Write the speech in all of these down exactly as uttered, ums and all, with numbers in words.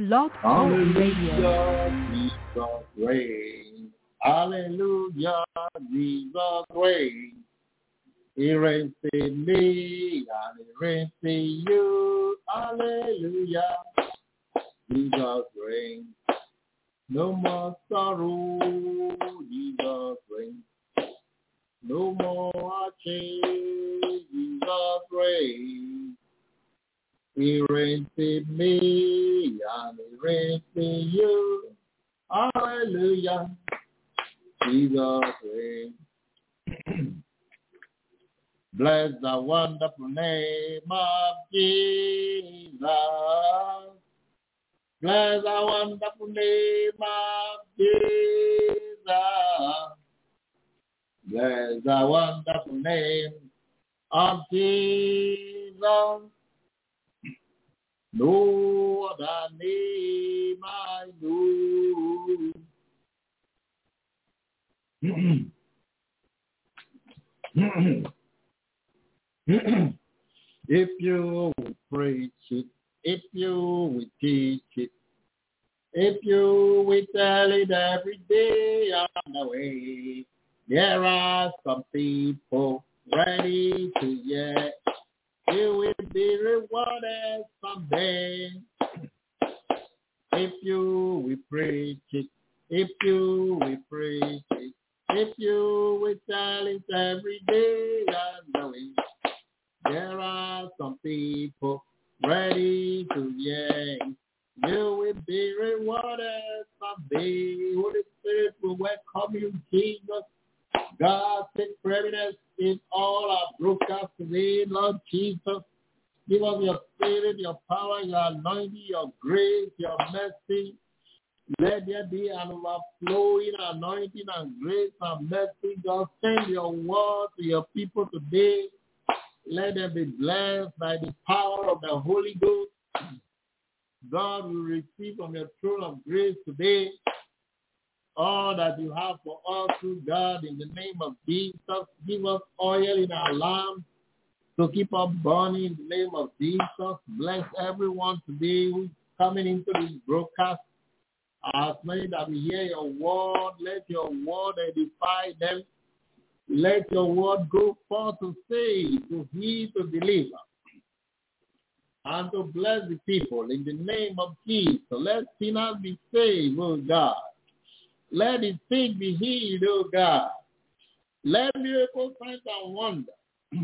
Blog Talk Radio. Jesus reigns. Hallelujah, Jesus reigns. He reigns in me and he reigns in you. Hallelujah, Jesus reigns. No more sorrow, Jesus reigns. No more change, Jesus reigns. He reigns in me and he reigns in you. Hallelujah, Jesus reigns. Bless the wonderful name of Jesus. Bless the wonderful name of Jesus. Bless the wonderful name of Jesus. No other name I know. If you will preach it, if you will teach it, if you will tell it every day on the way, there are some people ready to hear. You will be rewarded someday. If you will preach it, if you will preach it, if you will tell it every day on the way, there are some people ready to hear. You will be rewarded someday. Holy Spirit will welcome you, Jesus. God, take preeminence in all our broadcasts today, Lord Jesus. Give us your spirit, your power, your anointing, your grace, your mercy. Let there be an overflowing anointing and grace and mercy. God, send your word to your people today. Let them be blessed by the power of the Holy Ghost. God will receive from your throne of grace today all that you have for us through God in the name of Jesus. Give us oil in our lamps to keep us burning in the name of Jesus. Bless everyone today who's coming into this broadcast. As many that we hear your word, let your word edify them. Let your word go forth to save, to heal, to deliver, and to bless the people in the name of Jesus. Let sinners be saved, oh God. Let the sick be healed, oh God. Let miracles, signs, and wonder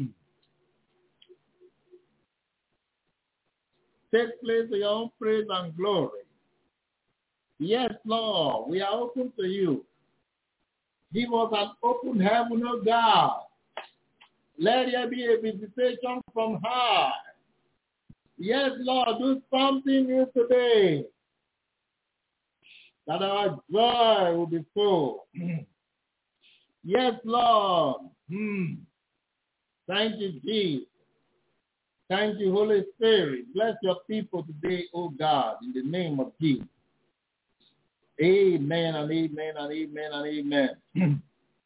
take place in your own praise and glory. Yes, Lord, we are open to you. Give us an open heaven, oh God. Let there be a visitation from high. Yes, Lord, do something new today, that our joy will be full. Yes, Lord. Hmm. Thank you, Jesus. Thank you, Holy Spirit. Bless your people today, oh God, in the name of Jesus. Amen and amen and amen and amen.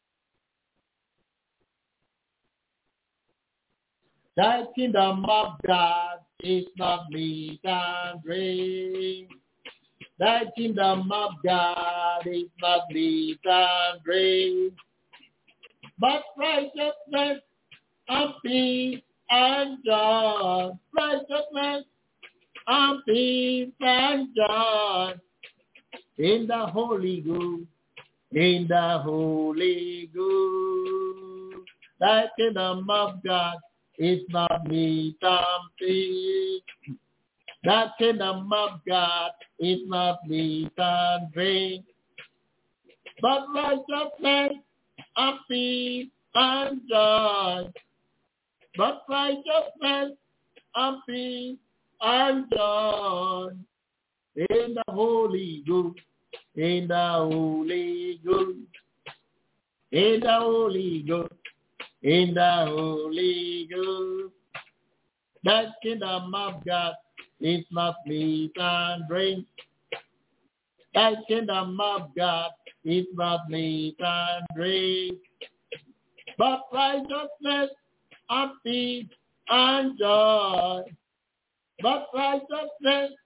Thy kingdom of God is not meat and drink. Thy kingdom of God is not meat and drink, but righteousness and peace and joy. Righteousness and peace and joy in the Holy Ghost, in the Holy Ghost. Thy kingdom of God is not meat and peace. Thy kingdom of God is not meat and drink, but righteousness and peace and joy. But righteousness and peace and joy in the Holy Ghost, in the Holy Ghost, in the Holy Ghost, in the Holy Ghost. That kingdom of God is not meat and drink. That kingdom of God is not meat and drink, but righteousness and peace and joy. But righteousness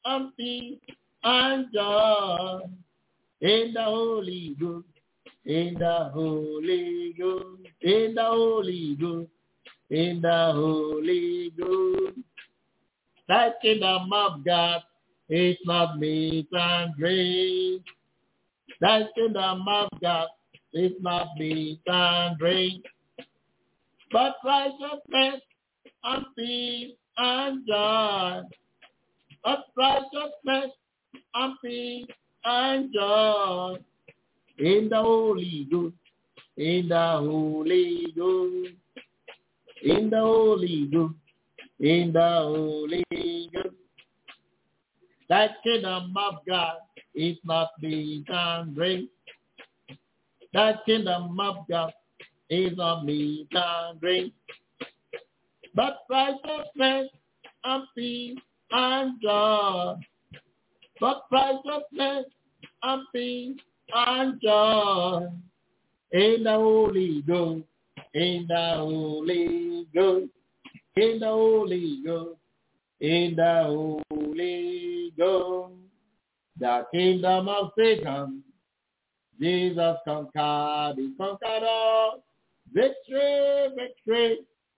and peace and joy in the Holy Ghost, in the Holy Ghost, in the Holy Ghost, in the Holy Ghost. The kingdom of God is not meat and drink. The kingdom of God is not meat and drink, but righteousness and peace and joy. But righteousness and peace and joy in the Holy Ghost, in the Holy Ghost, in the Holy Ghost, in the Holy Ghost. The kingdom of God is not meat and drink. The kingdom of God is not meat and drink, but righteousness and peace and joy. But righteousness and peace and joy in the Holy Ghost, in the Holy Ghost, in the Holy Ghost, in the Holy Ghost. The kingdom of Satan, Jesus conquered, he conquered all. Victory, victory,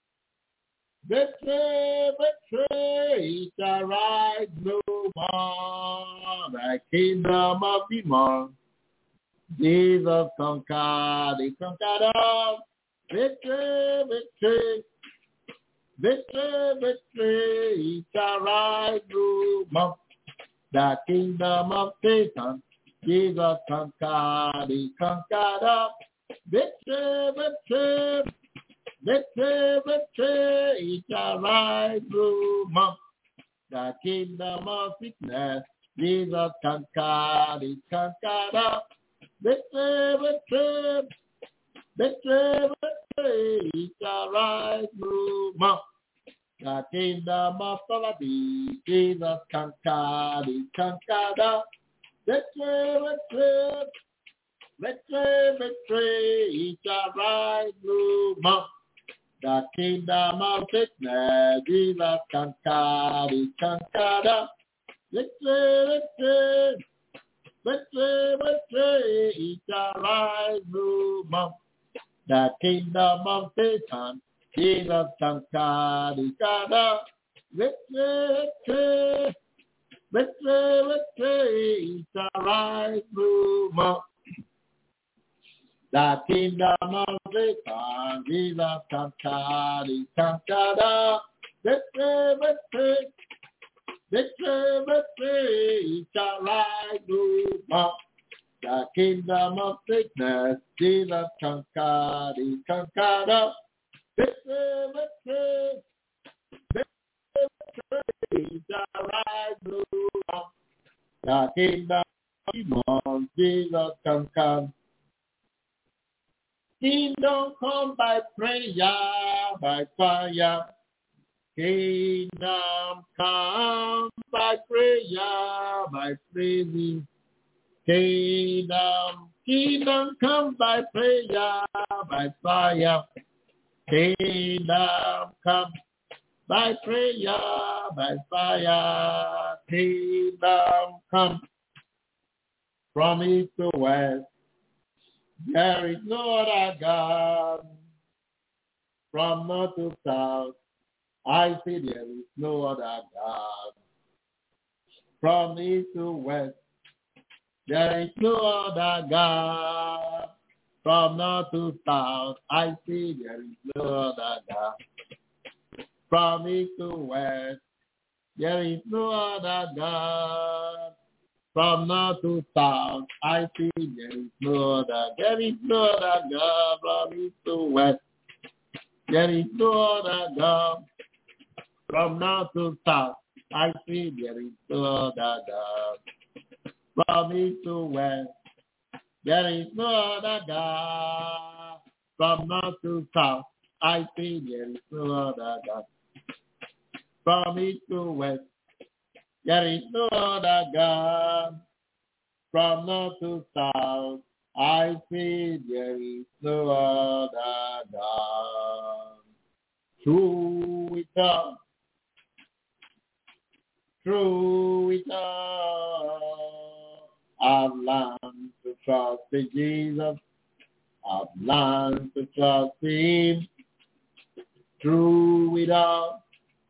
victory, victory, it shall rise no more. The kingdom of demons, Jesus conquered, he conquered all. Victory, victory, victory, victory, it shall rise no more. The kingdom of Satan, Jesus conquered, he conquered all. Victory, victory, victory, victory, it shall rise no more. The kingdom of sickness, Jesus conquered, he conquered all. Victory, victory, victory, victory, it shall rise no more. The kingdom of poverty, Jesus conquered, he conquered all. Victory, victory, victory, victory, it shall rise no more. The kingdom of sickness, Jesus conquered, he conquered all. Victory, victory, victory, victory, it shall rise no more. The kingdom of Satan, Jesus conquered, he conquered all. Victory, victory, victory, victory, it shall rise no more. The kingdom of Satan, Jesus conquered, he conquered all. Victory, victory, victory, victory, it shall rise no more. The kingdom of sickness, Jesus conquered, he conquered all. Victory, victory, victory, victory, it shall rise no more. The kingdom of demons, Jesus conquered. Kingdom come by prayer, by fire. Kingdom come by prayer, by praising. Kingdom, kingdom come by prayer, by fire. Kingdom come by prayer, by fire. Kingdom come from east to west. There is no other God. From north to south, I say there is no other God. From east to west, there is no other God. From north to south, I say there is no other God. From east to west, there is no other God. From north to south, I see there is no other. There is no other God. From east to west, there is no other God. From north to south, I see there is no other God. From east to west, there is no other God. From north to south, I see there is no other God. From east to west, there is no other God. From north to south, I see there is no other God. True with God, through it all. I've learned to trust in Jesus. I've learned to trust Him through it all.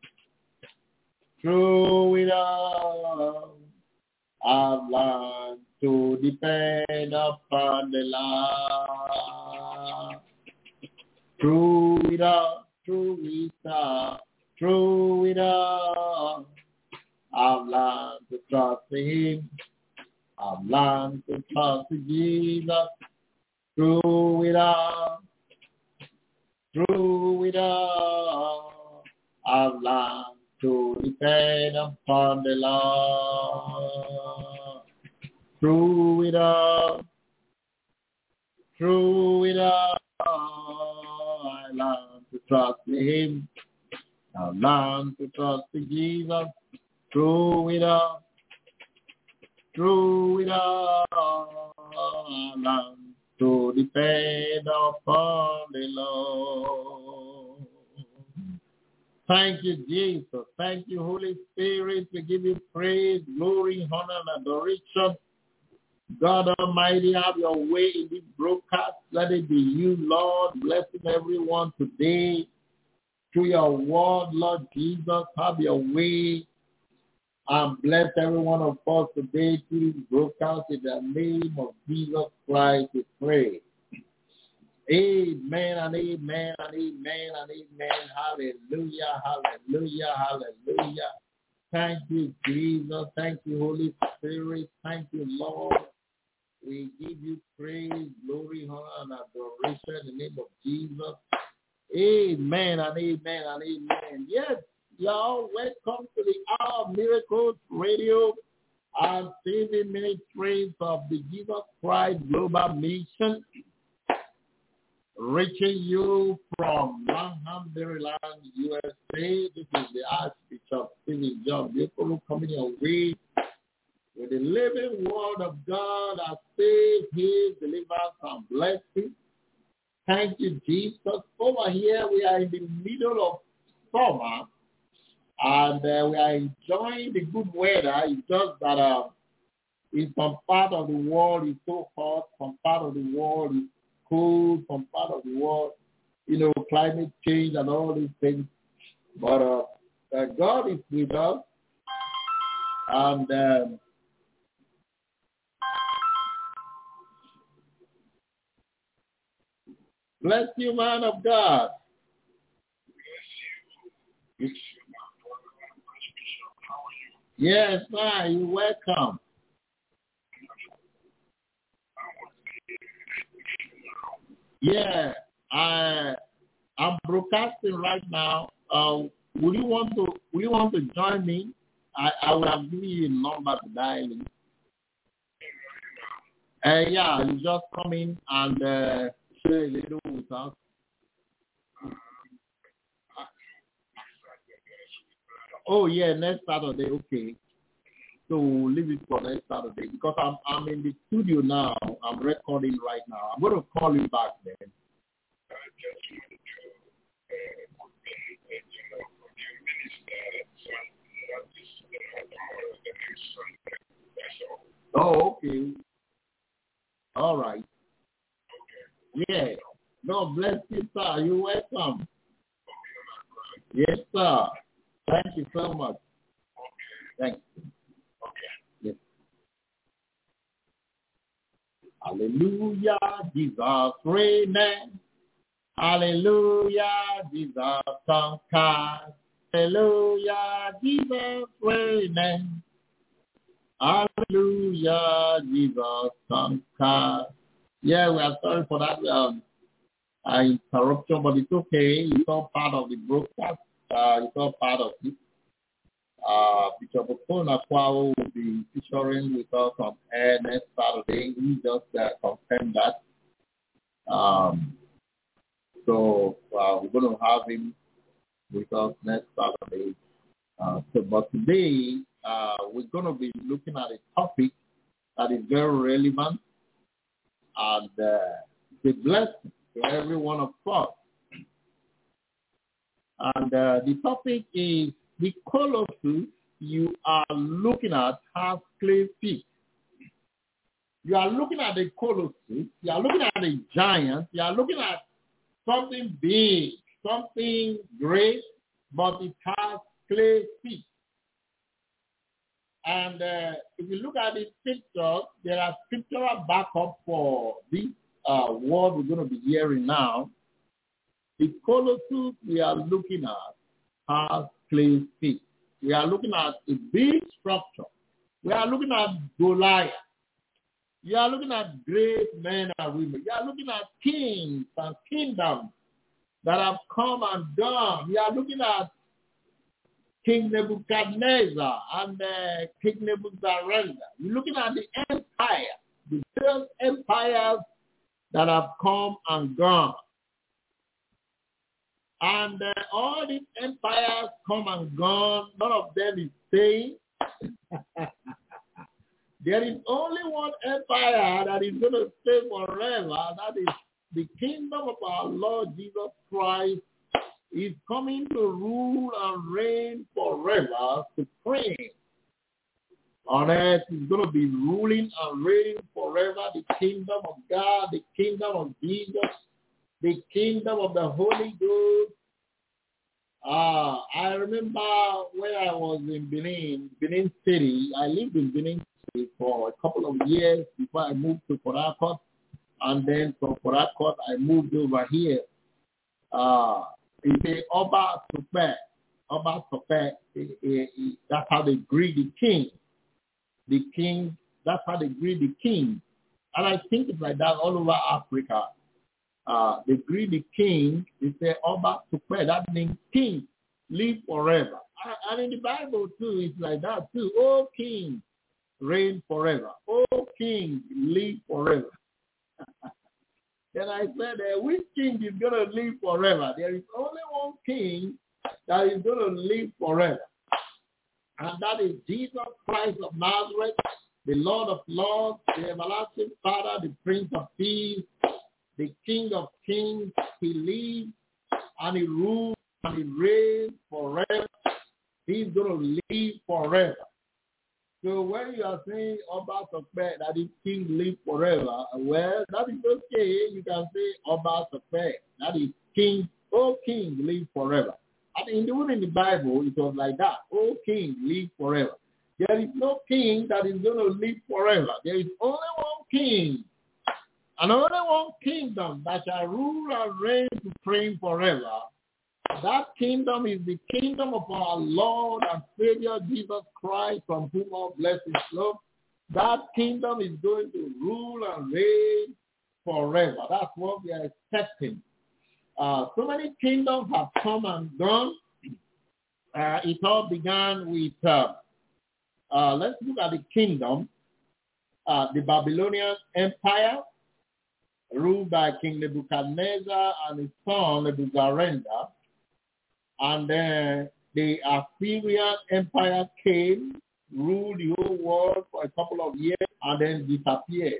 Through it all. I've learned to depend upon the Lord. Through it all, through it all, through it all. I've learned to trust Him. I've learned to trust Jesus. Through it all, through it all. I've learned to depend upon the Lord. Through it all, through it all, I learn to trust Him. I learn to trust Jesus. Through it all, through it all, I learn to depend upon the Lord. Thank you, Jesus. Thank you, Holy Spirit. We give you praise, glory, honor, and adoration. God Almighty, have your way in this broadcast. Let it be you, Lord, blessing everyone today through your word, Lord Jesus. Have your way and bless every one of us today through this broadcast. In the name of Jesus Christ, we pray. Amen and amen and amen and amen. Hallelujah, hallelujah, hallelujah. Thank you, Jesus. Thank you, Holy Spirit. Thank you, Lord. We give you praise, glory, honor, and adoration in the name of Jesus. Amen and amen and amen. Yes, y'all, welcome to the Hour of Miracles Radio and Saving Ministries of the Jesus Christ Global Mission, reaching you from Lanham, Maryland, U S A. This is the Archbishop Stephen John Bukuru coming your way with the living word of God that saves, heals, delivers, and blesses. Thank you, Jesus. Over here, we are in the middle of summer, and uh, we are enjoying the good weather. It's just that uh, in some part of the world it's so hot, some part of the world is cold, some part of the world, you know, climate change and all these things. But uh, uh, God is with us, and um, bless you, man of God. Bless you. Yes, sir. You're welcome. Yeah, I I'm broadcasting right now. Uh, will you want to Will you want to join me? I, I will have given you a number to dial in. Uh, yeah, you just come in and uh, share a little with us. Oh yeah, next Saturday. Okay. So we'll leave it for next Saturday because I'm I'm in the studio now. I'm recording right now. I'm going to call you back then. Oh, okay. All right. Yeah. God bless you, sir. You're welcome. Yes, sir. Thank you so much. Thank you. Yes. Hallelujah, Jesus reigning. Hallelujah, Jesus conquered. Hallelujah, Jesus reigning. Hallelujah, Jesus conquered. Yeah, we are sorry for that um, uh, interruption, but it's okay. It's all part of the broadcast. Uh, it's all part of it. Uh, Bishop Okona Kwao will be featuring with us on air next Saturday. We just uh, confirmed that. Um, so uh, we're going to have him with us next Saturday. Uh, so, but today uh, we're going to be looking at a topic that is very relevant and uh, the blessing to every one of us. And uh, the topic is the Colossus you are looking at has clay feet. You are looking at a colossus. You are looking at a giant. You are looking at something big, something great, but it has clay feet. And uh, if you look at the picture, there are scriptural backup for this uh, word we're going to be hearing now. The colossus we are looking at has clay feet. We are looking at a big structure. We are looking at Goliath. You are looking at great men and women. You are looking at kings and kingdoms that have come and gone. You are looking at King Nebuchadnezzar and uh, King Nebuzaradan. You're looking at the empire, the various empires that have come and gone. And uh, all these empires come and gone. None of them is staying. There is only one empire that is going to stay forever. That is the kingdom of our Lord Jesus Christ. Is coming to rule and reign forever, supreme. On earth, he's going to be ruling and reigning forever. The kingdom of God, the kingdom of Jesus, the kingdom of the Holy Ghost. Uh, I remember when I was in Benin, Benin City. I lived in Benin City for a couple of years before I moved to Port Harcourt. And then from Port Harcourt, I moved over here. Uh, It's a Oba Sope. Oba Sope, that's how they greet the king. The king, that's how they greet the king. And I think it's like that all over Africa. Uh, they greet the king, they say Oba Sope. That means king, live forever. And in the Bible too, it's like that too. Oh king, reign forever. Oh king, live forever. Then I said, uh, which king is going to live forever? There is only one king that is going to live forever. And that is Jesus Christ of Nazareth, the Lord of Lords, the everlasting Father, the Prince of Peace, the King of Kings. He lives and he rules and he reigns forever. He's going to live forever. So when you are saying Oba Sope, that is king live forever, well, that is okay. You can say Oba Sope, that is king, oh king live forever. And even in the Bible, it was like that. Oh king live forever. There is no king that is going to live forever. There is only one king, and only one kingdom that shall rule and reign supreme forever. That kingdom is the kingdom of our Lord and Savior Jesus Christ, from whom all blessings flow. That kingdom is going to rule and reign forever. That's what we are expecting. Uh, so many kingdoms have come and gone. Uh, it all began with, uh, uh, let's look at the kingdom, uh, the Babylonian Empire, ruled by King Nebuchadnezzar and his son Nebuzaradan. And then the Assyrian Empire came, ruled the whole world for a couple of years, and then disappeared.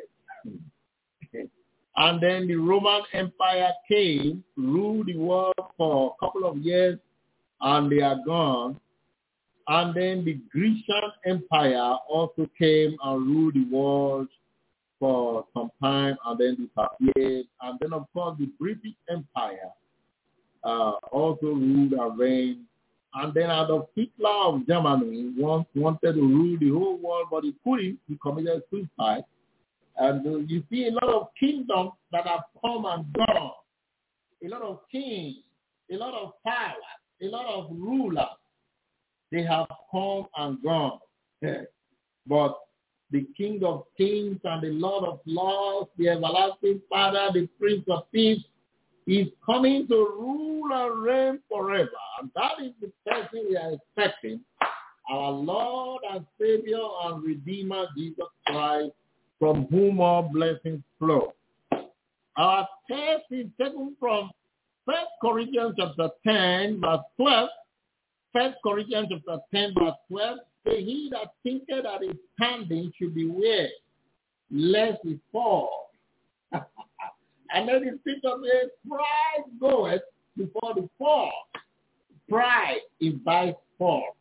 And then the Roman Empire came, ruled the world for a couple of years, and they are gone. And then the Grecian Empire also came and ruled the world for some time, and then disappeared. And then, of course, the British Empire Uh, also ruled and reigned. And then Adolf Hitler of Germany once wanted to rule the whole world, but he couldn't. He committed suicide. And uh, you see a lot of kingdoms that have come and gone. A lot of kings, a lot of powers, a lot of rulers. They have come and gone. But the King of Kings and the Lord of Lords, the everlasting Father, the Prince of Peace, is coming to rule and reign forever. And that is the person we are expecting, our Lord and Savior and Redeemer, Jesus Christ, from whom all blessings flow. Our text is taken from First Corinthians chapter ten, verse twelve. First Corinthians chapter ten, verse twelve. Say, he that thinketh that his standing should beware, lest he fall. And then the scripture says, pride goeth before the fall. Pride invites fall.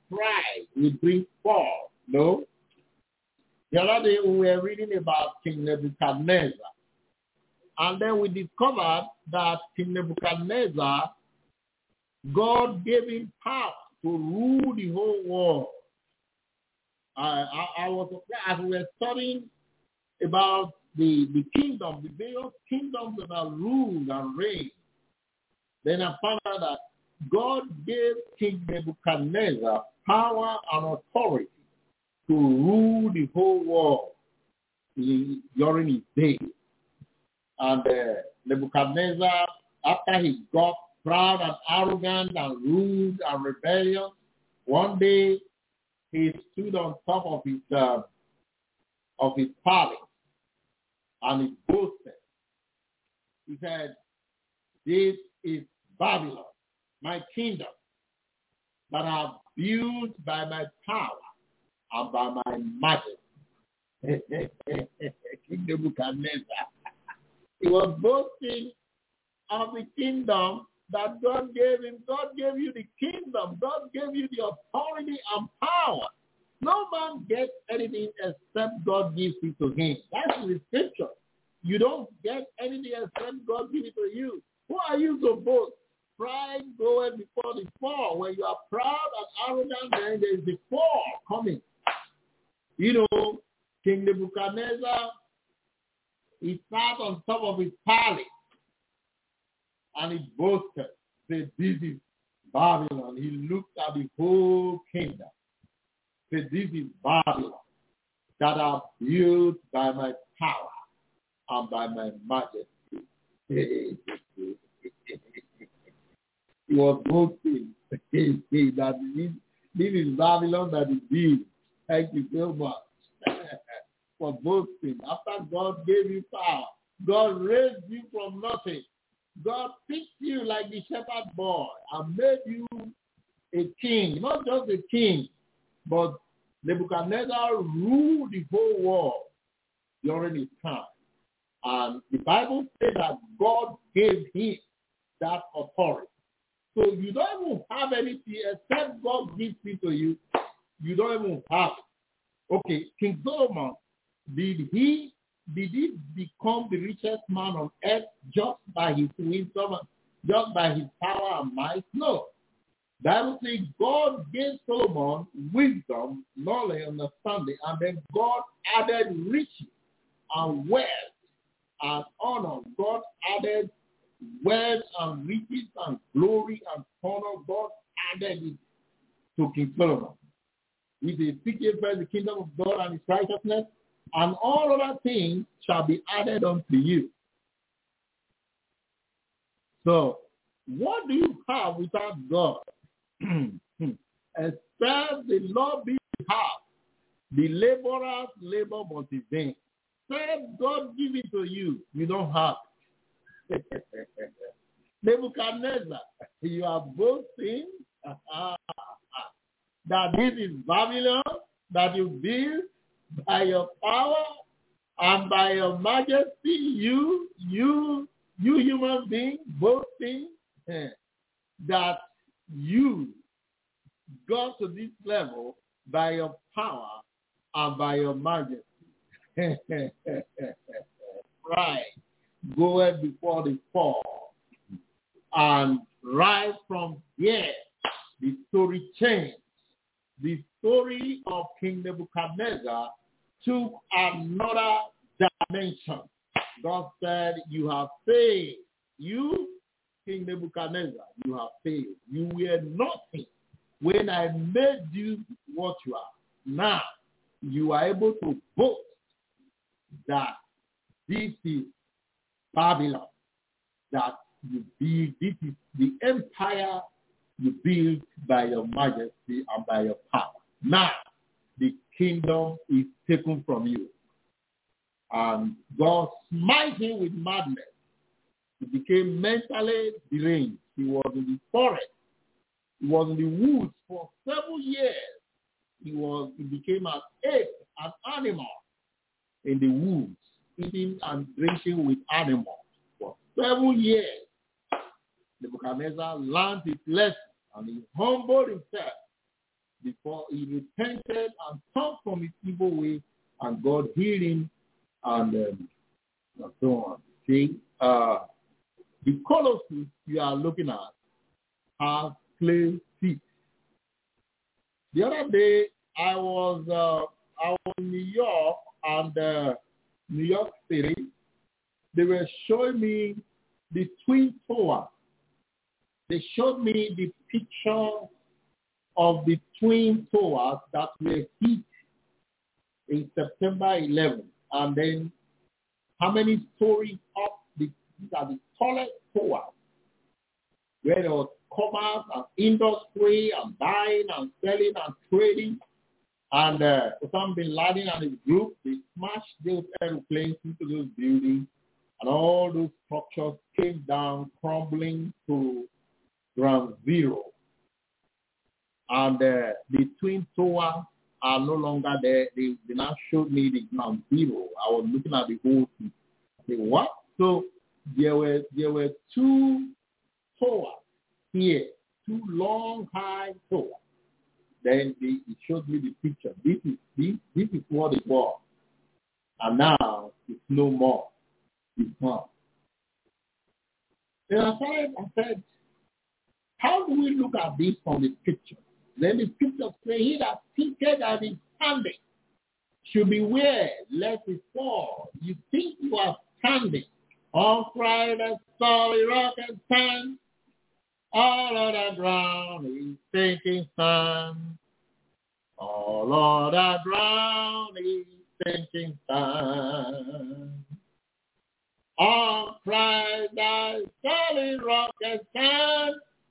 pride will bring fall. No. The other day we were reading about King Nebuchadnezzar. And then we discovered that King Nebuchadnezzar, God gave him power to rule the whole world. I, I, I was, as we were studying about the, the kingdom, the various kingdoms that are ruled and reigned, then I found out that God gave King Nebuchadnezzar power and authority to rule the whole world in, during his days. And uh, Nebuchadnezzar, after he got proud and arrogant and rude and rebellious, one day he stood on top of his uh, of his palace and he boasted. He said, "This is Babylon, my kingdom, that I have built by my power and by my majesty." King Nebuchadnezzar, he was boasting of the kingdom that God gave him. God gave you the kingdom. God gave you the authority and power. No man gets anything except God gives it to him. That's the scripture. You don't get anything except God gives it to you. Who are you to boast? Pride goeth before the fall. When you are proud and arrogant, then there is the fall coming. You know, King Nebuchadnezzar, he sat on top of his palace and he boasted, said, "This is Babylon." He looked at the whole kingdom, said, "This is Babylon that are built by my power and by my majesty." He was boasting that this, this is Babylon that is built. Thank you so much for boasting. After God gave you power, God raised you from nothing. God picked you like the shepherd boy and made you a king. Not just a king, but Nebuchadnezzar ruled the whole world during his time. And the Bible says that God gave him that authority. So you don't even have anything except God gives it to you. You don't even have it. Okay, King Solomon, did he did he become the richest man on earth just by his wisdom, just by his power and might? No. The Bible says God gave Solomon wisdom, knowledge, understanding, and then God added riches and wealth and honor. God added wealth and riches and glory and honor. God added it to King Solomon. He said, "Seek ye first the kingdom of God and his righteousness, and all other things shall be added unto you." So, what do you have without God? Except the Lord be half, the laborers labor but in vain. Except God give it to you, you don't have it. Nebuchadnezzar, you are boasting that this is Babylon that you build by your power and by your majesty. You, you, you human being boasting eh, that you got to this level by your power and by your majesty. Right. Goeth before the fall and rise from here. The story changed. The story of King Nebuchadnezzar took another dimension. God said, "You have failed. You, King Nebuchadnezzar, you have failed. You were nothing when I made you what you are. Now, you are able to boast that this is Babylon, that you build, this is the empire you build by your majesty and by your power. Now, the kingdom is taken from you." And God smite him with madness. He became mentally deranged. He was in the forest. He was in the woods for several years. He was. He became an ape, an animal in the woods, eating and drinking with animals for several years. Nebuchadnezzar learned his lesson and he humbled himself before he repented and turned from his evil way, and God healed him, and, um, and so on. See, uh, the Colossus you are looking at have clay feet. The other day, I was uh, I was in New York, and uh, New York City. They were showing me the Twin Towers. They showed me the picture of the Twin Towers that were hit in September eleventh. And then how many stories up? The, these are the tallest towers, where there was commerce and industry and buying and selling and trading. And uh, Osama bin Laden and his group, they smashed those airplanes into those buildings, and all those structures came down, crumbling to ground zero. And uh, the Twin Towers are no longer there. They, they now showed me the ground zero. I was looking at the whole thing. I said, what? So there were there were two towers here, two long, high towers. Then they, it showed me the picture. This is this this is what it was, and now it's no more. It's not. Then I said, I said, how do we look at this from the picture? Then the picture says, he that thinketh that is standing should beware lest he fall. You think you are standing on Friday, solid rock and sand. All of the ground is sinking sand. All of the ground is sinking sand. On Friday, solid rock and sand.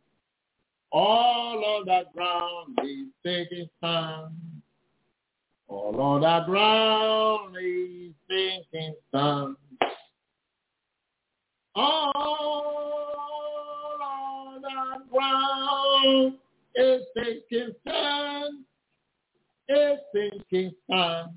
All of the ground is sinking sand. All of the ground is sinking sand. All of the ground is sinking sand. Is sinking sand.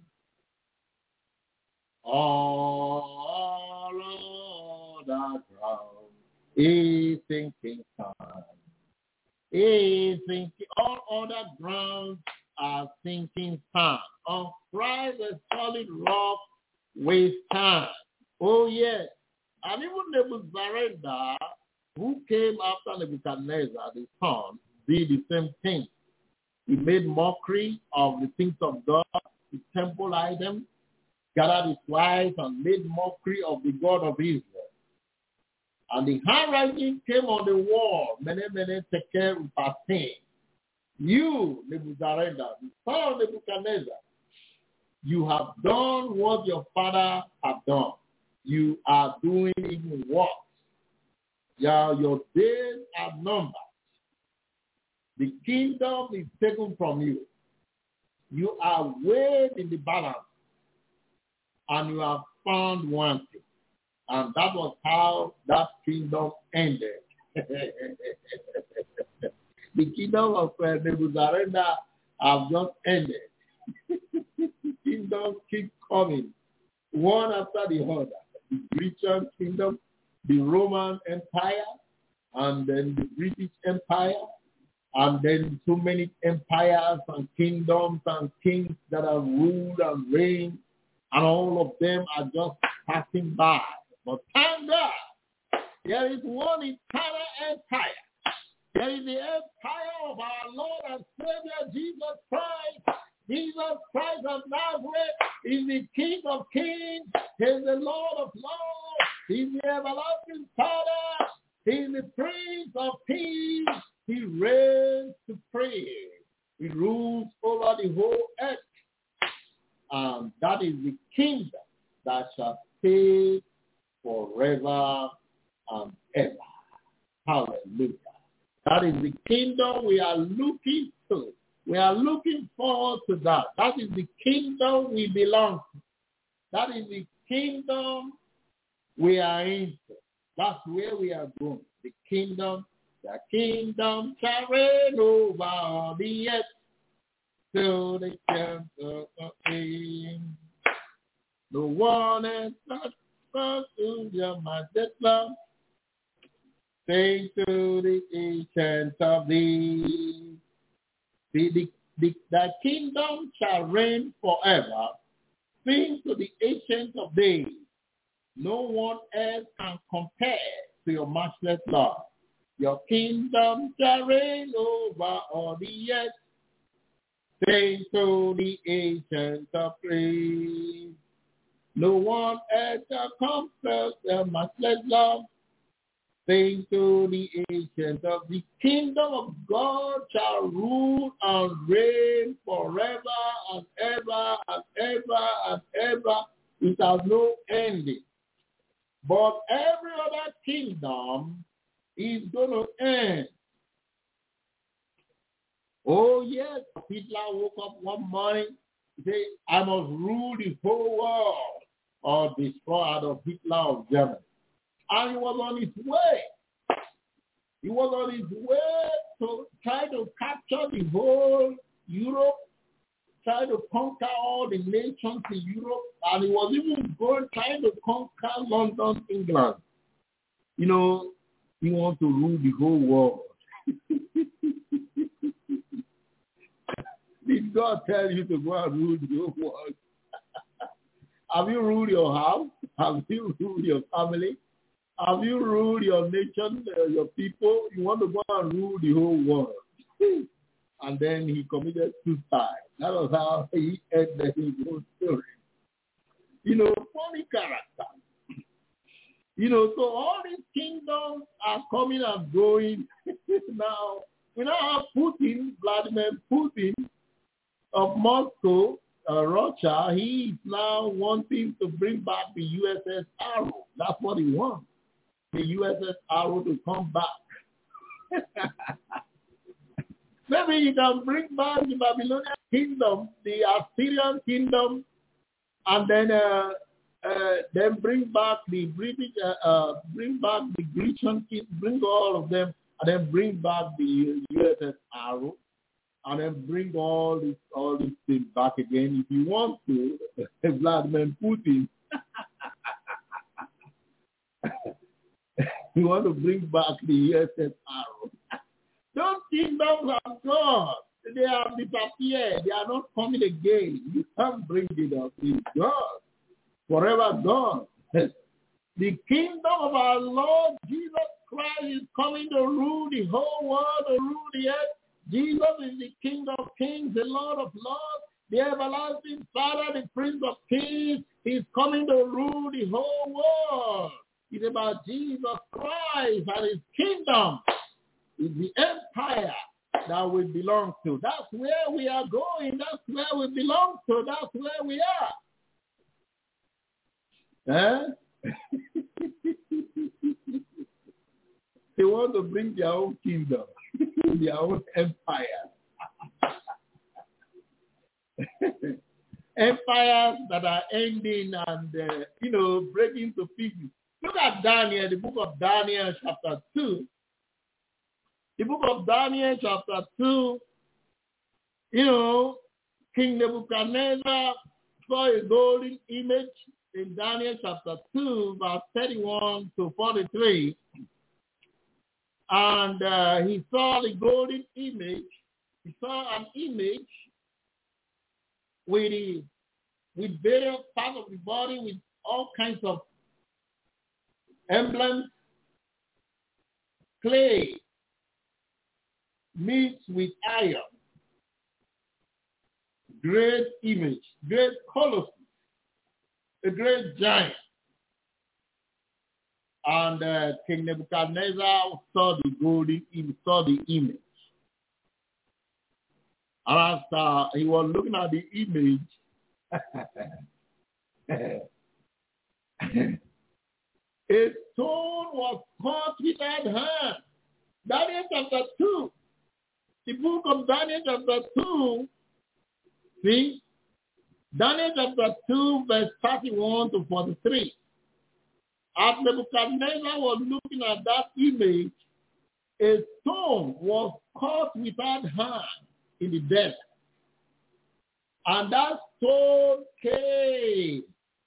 All of the ground is sinking sand. Is sinking. All other grounds are sinking sand. On Christ, the solid rock will stand. Oh yes. And even Nebuchadnezzar, who came after Nebuchadnezzar, the son, did the same thing. He made mockery of the things of God, the temple items, gathered his wives and made mockery of the God of Israel. And the handwriting came on the wall, many, many tekel upasin. You, Nebuchadnezzar, the son of Nebuchadnezzar, you have done what your father had done. You are doing even worse. Yeah, your days are numbered. The kingdom is taken from you. You are weighed in the balance, and you are found wanting. And that was how that kingdom ended. The kingdom of uh, Nebuchadnezzar have just ended. Kingdoms keep coming, one after the other. The Grecian kingdom, the Roman Empire, and then the British Empire, and then so many empires and kingdoms and kings that have ruled and reigned, and all of them are just passing by. But thank God, there is one eternal empire. There is the empire of our Lord and Savior Jesus Christ. Jesus Christ of Nazareth is the King of kings. He is the Lord of lords. He is the everlasting Father. He is the Prince of peace. He reigns supreme. He rules over the whole earth. And that is the kingdom that shall stay forever and ever. Hallelujah. That is the kingdom we are looking to. We are looking forward to that. That is the kingdom we belong to. That is the kingdom we are into. That's where we are going. The kingdom, the kingdom shall reign over the earth till the council of king. No one is not to your majesty. Sing to the ancient of thee. See, the, The, thy kingdom shall reign forever. Sing to the ancient of days. No one else can compare to your matchless love. Your kingdom shall reign over all the earth. Sing to the ancient of days. No one else shall compare the matchless love. Sing to the ancient of the kingdom of God shall rule and reign forever and ever and ever and ever. It has no ending. But every other kingdom is going to end. Oh yes, Hitler woke up one morning and said, I must rule the whole world or destroy Adolf Hitler of Germany. And he was on his way. He was on his way to try to capture the whole Europe, try to conquer all the nations in Europe, and he was even going trying to conquer London, England. You know, he wants to rule the whole world. Did God tell you to go and rule the whole world? Have you ruled your house? Have you ruled your family? Have you ruled your nation, uh, your people? You want to go and rule the whole world. And then he committed suicide. That was how he ended his own story. You know, funny character. You know, so all these kingdoms are coming and going. Now, we now have Putin, Vladimir Putin of Moscow, uh, Russia. He is now wanting to bring back the U S S Arrow. That's what he wants. The U S S Arrow to come back. Maybe you can bring back the Babylonian kingdom, the Assyrian kingdom, and then uh, uh, then bring back the British, uh, uh, bring back the Grecian kingdom, bring all of them, and then bring back the U S S Arrow, and then bring all this all these things back again if you want to. Vladimir Putin. You want to bring back the U S S Arrow. Those kingdoms are gone. They have disappeared. They are not coming again. You can't bring it up. It's gone. Forever gone. The kingdom of our Lord Jesus Christ is coming to rule the whole world, to rule the earth. Jesus is the King of kings, the Lord of lords, the everlasting Father, the Prince of peace. He's coming to rule the whole world. It's about Jesus Christ and his kingdom. It's the empire that we belong to. That's where we are going. That's where we belong to. That's where we are. Eh? They want to bring their own kingdom, their own empire. Empires that are ending and, uh, you know, breaking to pieces. Look at Daniel, the book of Daniel chapter two. The book of Daniel chapter two, you know, King Nebuchadnezzar saw a golden image in Daniel chapter two, verse thirty-one to forty-three. And uh, he saw the golden image. He saw an image with, the, with various parts of the body, with all kinds of emblems, clay mixed with iron, great image, great colossus, a great giant. And uh, King Nebuchadnezzar saw the golden, he saw the image. And as uh, he was looking at the image, a stone was cut without hand. Daniel chapter two. The book of Daniel chapter two. See? Daniel chapter two, verse thirty-one to forty-three. As Nebuchadnezzar was looking at that image, a stone was cut without hand in the desert. And that stone came.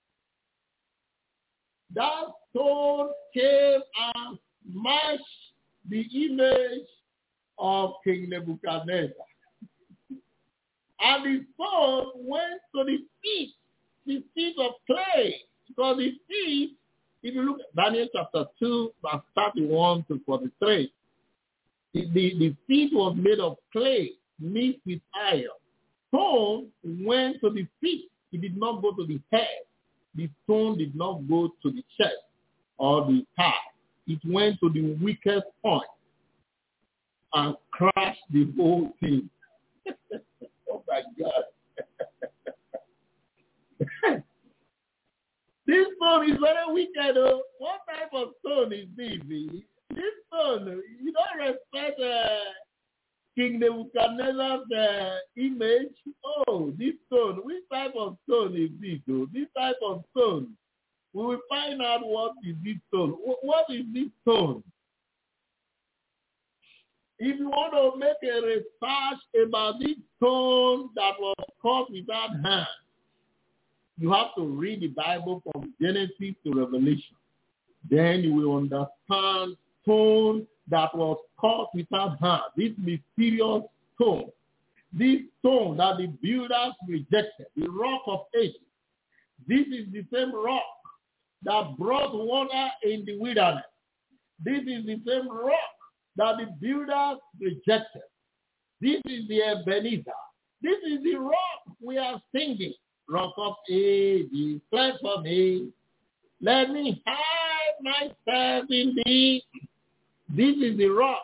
That stone came and smashed the image of King Nebuchadnezzar. And the stone went to the feet, the feet of clay. Because the feet, if you look at Daniel chapter two, verse thirty-one to forty-three, the, the, the feet was made of clay mixed with iron. Stone went to the feet. It did not go to the head. The stone did not go to the chest or the thigh. It went to the weakest point and crashed the whole thing. Oh my God. This stone is very wicked. Oh. What type of stone is this? This stone, you don't respect uh, King Nebuchadnezzar's uh, image. Oh, this stone, which type of stone is this? Oh? This type of stone. We will find out what is this stone. What is this stone? If you want to make a research about this stone that was cut without hands, you have to read the Bible from Genesis to Revelation. Then you will understand stone that was cut without hands. This mysterious stone. This stone that the builders rejected, the rock of ages. This is the same rock that brought water in the wilderness. This is the same rock that the builders rejected. This is the Ebenezer. This is the rock we are singing. Rock of ages, fled for me. Let me hide myself in thee. This is the rock.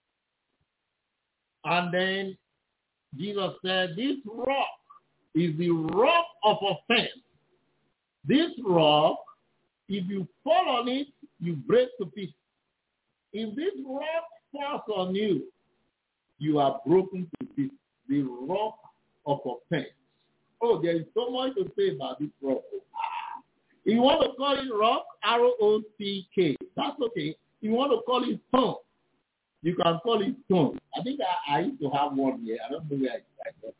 And then Jesus said, this rock is the rock of offense. This rock, if you fall on it, you break to pieces. If this rock falls on you, you are broken to pieces. The rock of offense. Oh, there is so much to say about this rock. If you want to call it rock, R O C K, that's okay. If you want to call it stone, you can call it stone. I think I, I used to have one here. I don't know where I got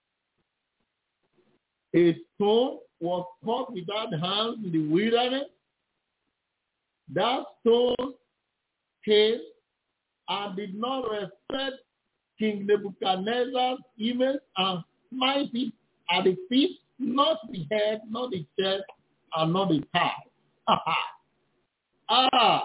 it. A stone was cut without hands in the wilderness. That stone came and did not respect King Nebuchadnezzar's image and smite it at the feet, not the head, not the chest, and not the thigh. ah,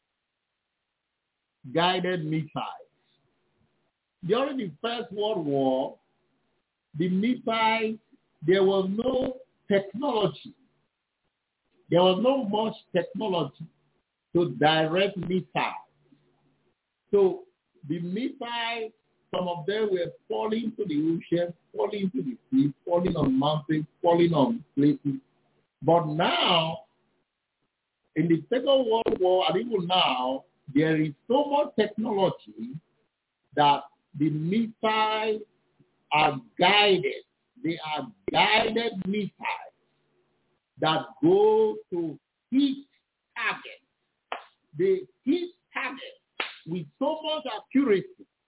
guided missiles. During the First World War, the missiles, there was no technology. There was not much technology to direct missiles. So the missiles, some of them were falling to the ocean, falling to the sea, falling on mountains, falling on places. But now, in the Second World War, and even now, there is so much technology that the missiles are guided. They are guided missiles that go to hit targets. They hit targets with so much accuracy.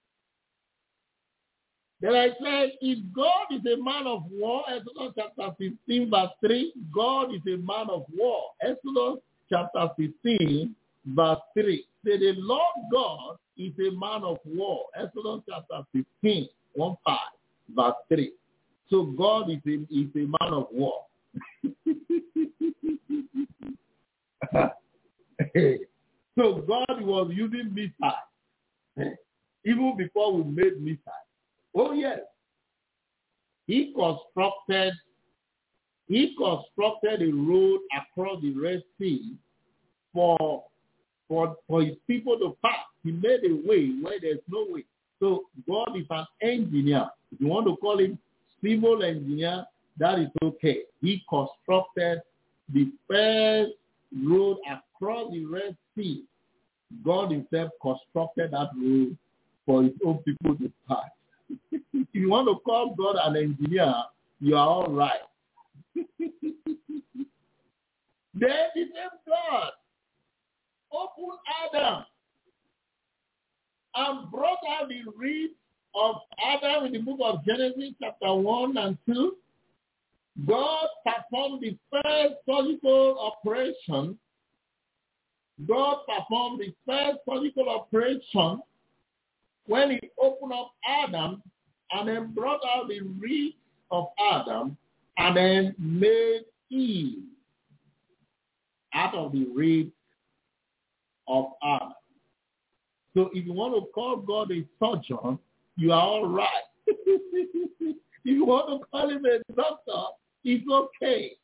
Then I said, if God is a man of war, Exodus chapter fifteen, verse three, God is a man of war. Exodus chapter fifteen, verse three. Say, the Lord God is a man of war. Exodus chapter fifteen, one five, verse three. So God is a, is a man of war. So God was using missiles even before we made missiles. Oh yes, he constructed, he constructed a road across the Red Sea for, for, for his people to pass. He made a way where there's no way. So God is an engineer. If you want to call him civil engineer, that is okay. He constructed the first road across the Red Sea. God himself constructed that road for his own people to pass. If you want to call God an engineer, you are all right. Then the same God opened Adam and brought out the ribs of Adam in the book of Genesis chapter one and two. God performed the first surgical operation. God performed the first surgical operation when he opened up Adam and then brought out the rib of Adam, and then made Eve out of the rib of Adam. So if you want to call God a surgeon, you are all right. If you want to call him a doctor, it's okay.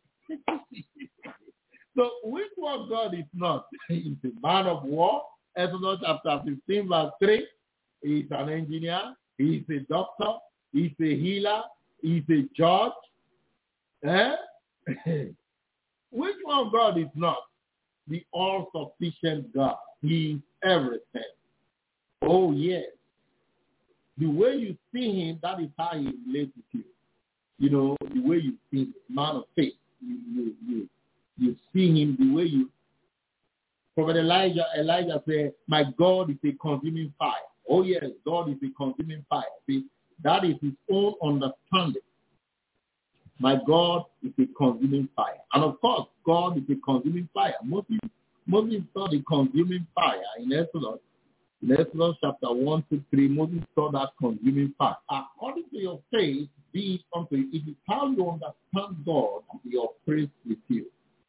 So which one God is not? He's a man of war. Exodus chapter fifteen, verse three. He's an engineer. He's a doctor. He's a healer. He's a judge. Eh? Which one God is not? The all-sufficient God. He is everything. Oh, yes. The way you see him, that is how he relates with you. You know, the way you see him, man of faith. You, you, you, you see him the way you... Prophet Elijah, Elijah said, my God is a consuming fire. Oh, yes, God is a consuming fire. See, that is his own understanding. My God is a consuming fire. And of course, God is a consuming fire. Moses, Moses saw the consuming fire in Exodus. In Exodus chapter one to three, Moses saw that consuming fire. According to your faith, be it unto you. It is how you understand God and be oppressed with you.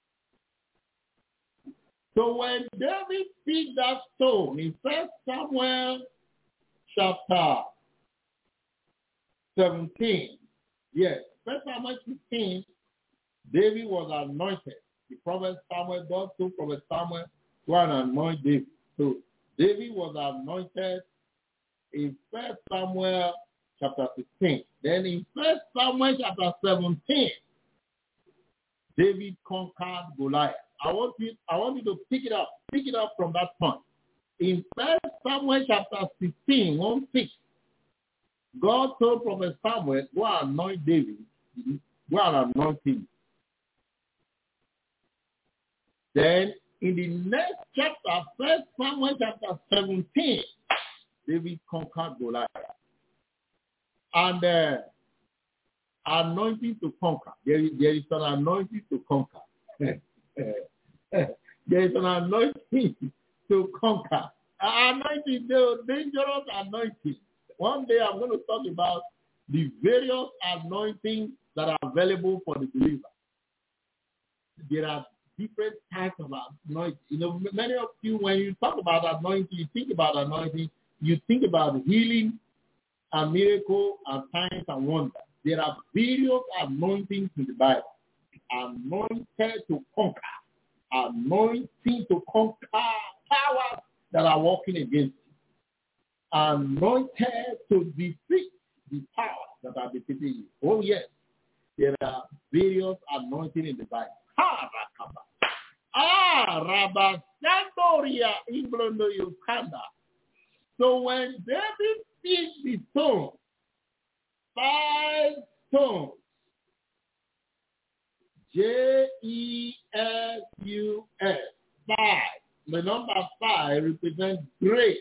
So when David picked that stone in First Samuel chapter seventeen, yes, First Samuel fifteen, David was anointed. The prophet Samuel, God told prophet Samuel to anoint David. So David was anointed in First Samuel chapter fifteen. Then in First Samuel chapter seventeen, David conquered Goliath. I want you, I want you to pick it up, pick it up from that point. In First Samuel chapter sixteen, one six, God told prophet Samuel, go and anoint David. Go and anoint him. Then in the next chapter, First Samuel chapter seventeen, David conquered Goliath. And uh, anointing to conquer. There is, there is an anointing to conquer. There is an anointing to conquer. Anointing, the dangerous anointing. One day I'm going to talk about the various anointings that are available for the believer. There are different types of anointing. You know, many of you, when you talk about anointing, you think about anointing, you think about healing and miracle and signs and wonders. There are various anointings in the Bible. Anointed to conquer. Anointing to conquer powers that are working against you. Anointed to defeat the powers that are defeating you. Oh, yes. There are various anointing in the Bible. Ha, Rakaba. Ah, Rabasandoria, England, Uganda. So when David picked the stone, five stones, J E S U S, five. The number five represents great.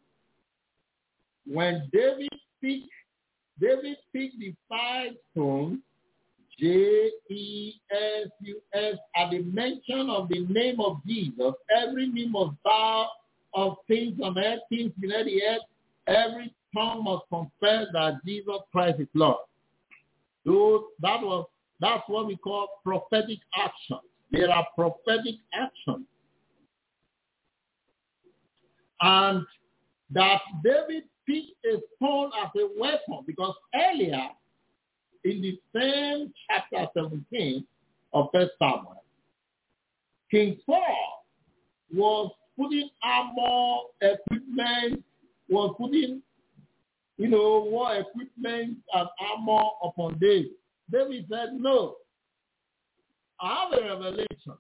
When David picked, David picked the five stones, J E S U S, at the mention of the name of Jesus, every knee must bow of things on earth, things beneath the earth, every tongue must confess that Jesus Christ is Lord. So that was That's what we call prophetic action. There are prophetic actions. And that David picked a stone as a weapon because earlier in the same chapter seventeen of First Samuel, King Saul was putting armor equipment, was putting, you know, war equipment and armor upon David. David said, no, I have a revelation.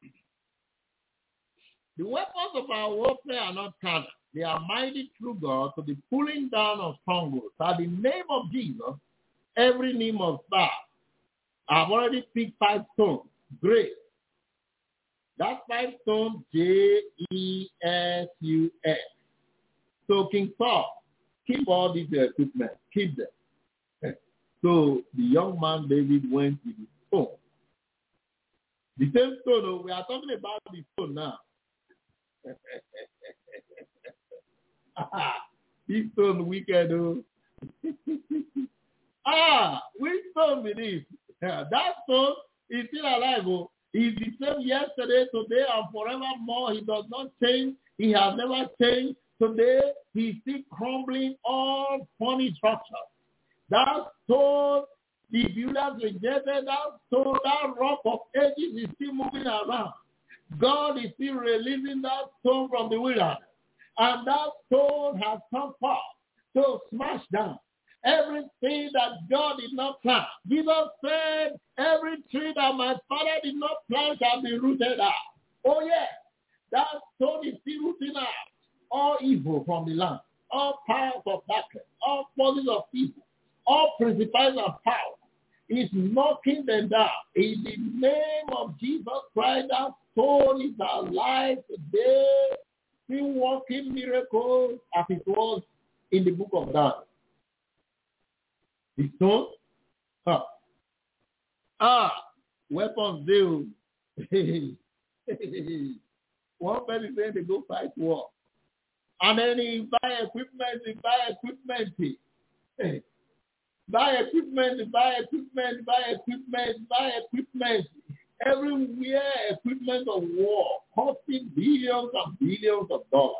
The weapons of our warfare are not carnal. They are mighty through God to the pulling down of strongholds. At the name of Jesus, every knee must bow. I've already picked five stones. Great. That's five stones, J E S U S. So King Saul, keep all these equipment. Keep them. So the young man David went with the stone. The same stone, we are talking about the stone now. This stone wicked, oh. ah, which stone it is? Yeah, that stone is still alive. Oh. He's the same yesterday, today, and forevermore. He does not change. He has never changed. Today, he's still crumbling all funny structures. That stone, the builders rejected, that stone, that rock of ages is still moving around. God is still releasing that stone from the wilderness. And that stone has come forth to smash down everything that God did not plant. Jesus said, every tree that my Father did not plant shall be rooted out. Oh yes, that stone is still rooting out all evil from the land, all powers of darkness, all forces of evil, all principalities of power. Is knocking them down. In the name of Jesus Christ, that stone is alive today, still working miracles as it was in the book of Daniel. The stone, ah, ah, weapons do. One person saying they go fight war. And then he buy equipment, he buy equipment. Hey. Buy equipment, buy equipment, buy equipment, buy equipment. Everywhere equipment of war, costing billions and billions of dollars.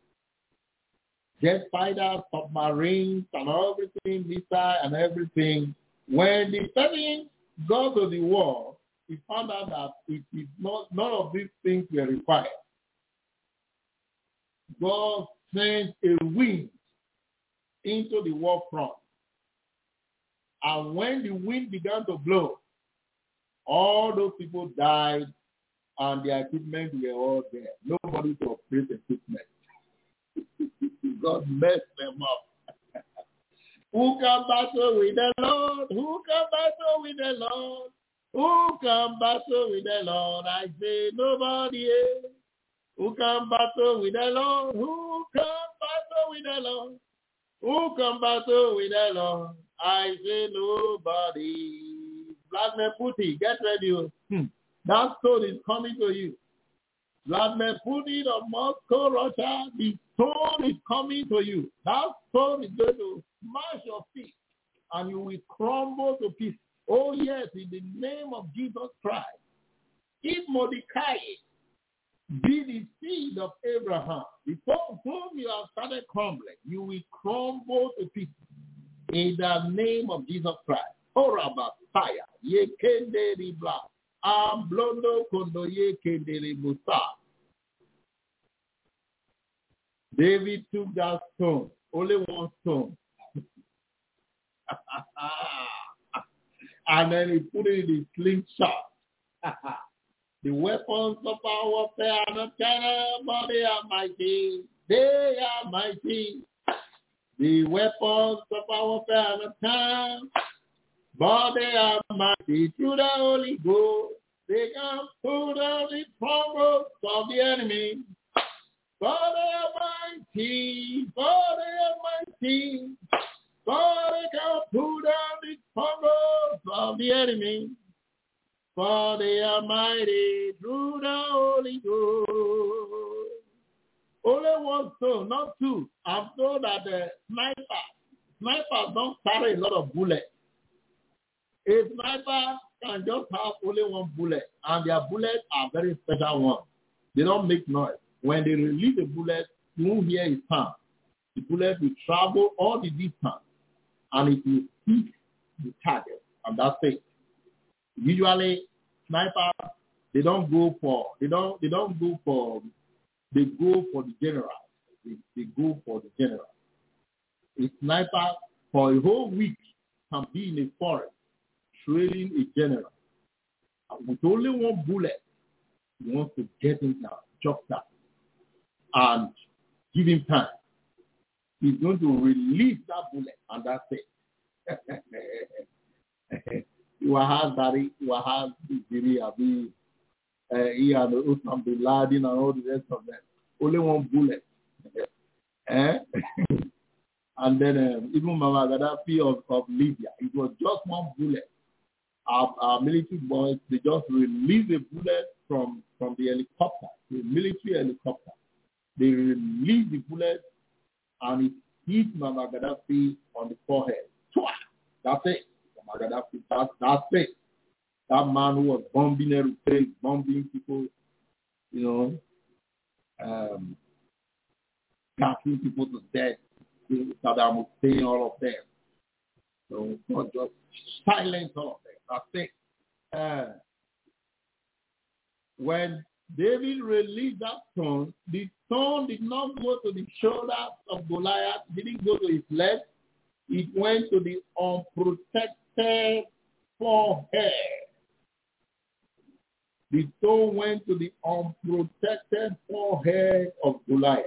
Jet fighters, submarines, and everything, missile and everything. When the Persians got to the war, he found out that it is not, none of these things were required. God sent a wind into the war front. And when the wind began to blow, all those people died and their equipment were all there. Nobody to operate equipment. God messed them up. Who can battle with the Lord? Who can battle with the Lord? Who can battle with the Lord? I say nobody else. Who can battle with the Lord? Who can battle with the Lord? Who can battle with the Lord? I say nobody. Vladimir Putin, get ready. Hmm. That stone is coming to you. Vladimir Putin of Moscow, Russia, the stone is coming to you. That stone is going to smash your feet and you will crumble to pieces. Oh yes, in the name of Jesus Christ. If Mordecai be the seed of Abraham, before whom you have started crumbling, you will crumble to pieces. In the name of Jesus Christ. Oraba fire. Ye kende ribla. Am blondo kondo ye kende ribusa. David took that stone, only one stone. And then he put it in his slingshot. The weapons of our warfare are not carnal, but they are mighty. They are mighty. The weapons of our warfare are not carnal, but they are mighty through the Holy Ghost. They can pull down the strongholds of the enemy. For they are mighty, for they are mighty, for they can pull down the strongholds of the enemy. For they are mighty through the Holy Ghost. Only one stone, not two. I'm told that the sniper, snipers don't carry a lot of bullets. A sniper can just have only one bullet, and their bullets are very special ones. They don't make noise. When they release the bullet, you won't hear it sound. The bullet will travel all the distance, and it will hit the target, and that's it. Usually, snipers, they don't go for, they don't, they don't go for, they go for the general. They, they go for the general. A sniper for a whole week can be in a forest trailing a general. And with only one bullet, he wants to get him down, chop that, and give him time. He's going to release that bullet, and that's it. You have Dari, you have Diri Abi, Ian, Osam bin Laden, and all the rest of them. Only one bullet. eh? And then um, even Mama Gaddafi of, of Libya, it was just one bullet. Our, our military boys, they just released a bullet from, from the helicopter, the military helicopter. They released the bullet, and it hit Mama Gaddafi on on the forehead. That's it. That's it. That's, that's it. That man who was bombing airplanes, bombing people, you know, um, catching people to death, Saddam Hussein, all of them. So God just silence all of them. That's it. Uh, when David released that stone, the stone did not go to the shoulders of Goliath, didn't go to his leg. It went to the unprotected forehead. The stone went to the unprotected forehead of Goliath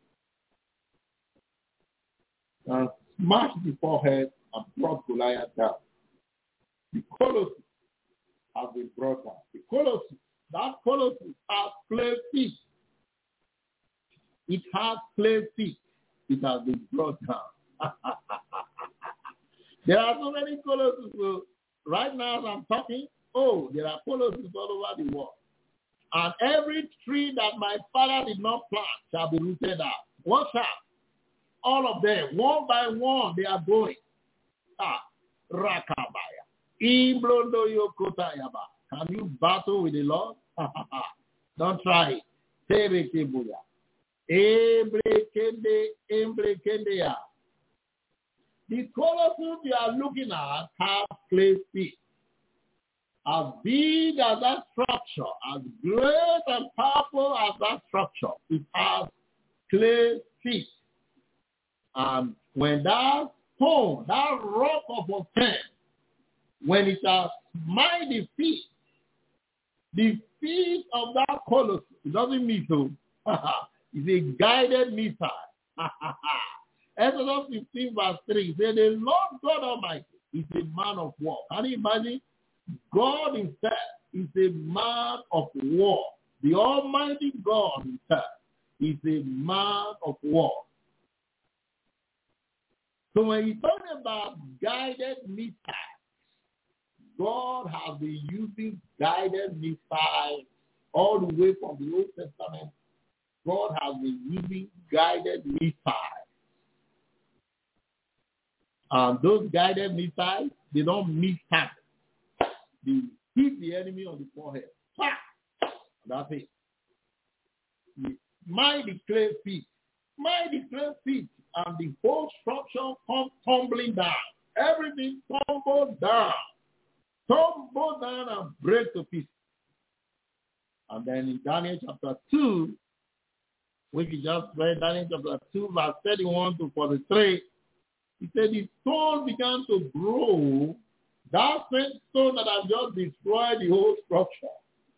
and smashed the forehead and brought Goliath down. The Colossus has been brought down. The Colossus, that Colossus has clay feet. It has clay feet. It has been brought down. There are so many Colossus. So right now as I'm talking, oh, there are Colossus all over the world. And every tree that my father did not plant shall be rooted out. Watch out. All of them, one by one, they are going. Ah, Rakabaya. Imbrondo Yokotayaba. Can you battle with the Lord? Don't try it. Terekebuya. Embrekende, embrekendea. The Colossus you are looking at have clay feet. As big as that structure, as great and powerful as that structure, it has clay feet. And when that stone, that rock of offense, when it has smite the feet, the feet of that Colossus, it doesn't mean so. It's a guided missile. Exodus fifteen verse three says, the Lord God Almighty is a man of war. Can you imagine? God himself is a man of war. The Almighty God himself is a man of war. So when you talk about guided missiles, God has been using guided missiles all the way from the Old Testament. God has been using guided missiles. And those guided missiles, they don't miss target. They hit the enemy on the forehead. That's it. My declare feet. My declare feet. And the whole structure comes tumbling down. Everything tumbles down. Tumble down and break to pieces. And then in Daniel chapter two, which we just read, Daniel chapter two, verse thirty-one to forty-three, he said the stone began to grow. That same stone that has just destroyed the whole structure.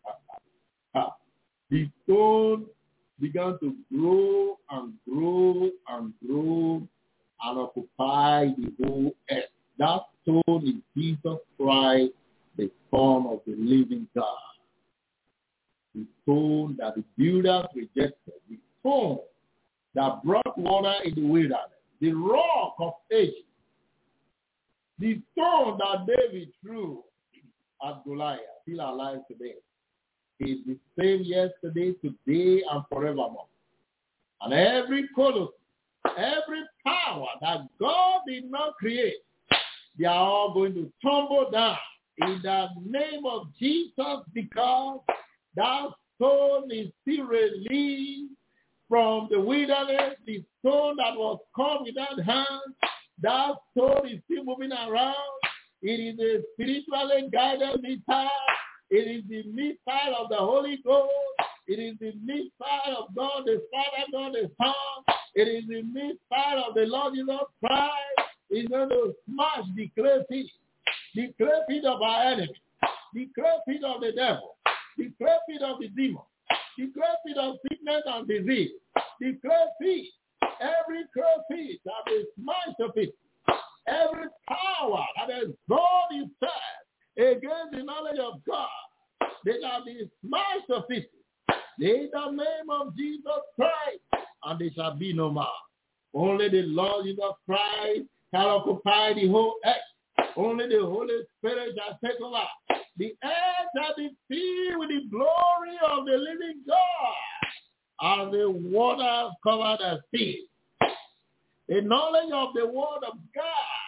The stone began to grow and grow and grow and occupy the whole earth. That stone is Jesus Christ, the Son of the living God. The stone that the builders rejected. The stone that brought water in the wilderness. The rock of ages. The stone that David threw at Goliath, still alive today, is the same yesterday, today, and forevermore. And every colossus, every power that God did not create, they are all going to tumble down in the name of Jesus, because that stone is still released from the wilderness, the stone that was cut without hands. That stone is still moving around. It is a spiritually guided missile. It is the missile of the Holy Ghost. It is the missile of God the Father, God the Son. It is the missile of the Lord Jesus Christ. It's going to smash the clay feet, the clay feet of our enemy, the clay feet of the devil, the clay feet of the demon, the clay feet of sickness and disease, the clay feet. Every clay feet that is smashed of it, every power that has gone itself against the knowledge of God, they shall be smashed of it in the name of Jesus Christ, and they shall be no more. Only the Lord Jesus Christ can occupy the whole earth. Only the Holy Spirit shall take over. The earth shall be filled with the glory of the living God, as the waters cover the sea. The knowledge of the word of God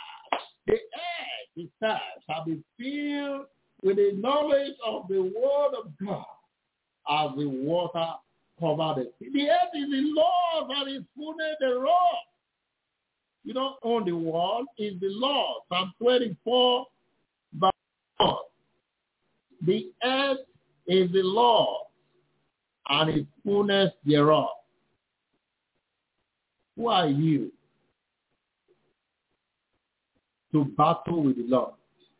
The earth, he says, shall be filled with the knowledge of the word of God as the water cover the sea. The earth is the Lord and his fullness thereof. You don't own the world, it's the Lord. Psalm twenty-four, verse one. The earth is the Lord and his fullness thereof. Who are you to battle with the Lord?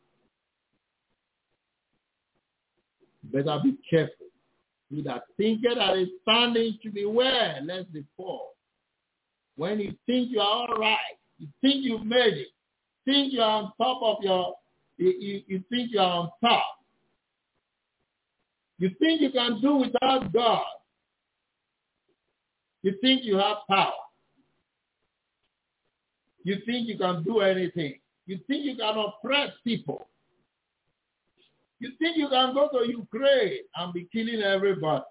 Better be careful. He that thinketh that his standing should be well, lest he fall. When you think you are all right, you think you've made it, think you are on top of your, you, you, you think you are on top. You think you can do without God. You think you have power. You think you can do anything. You think you can oppress people. You think you can go to Ukraine and be killing everybody.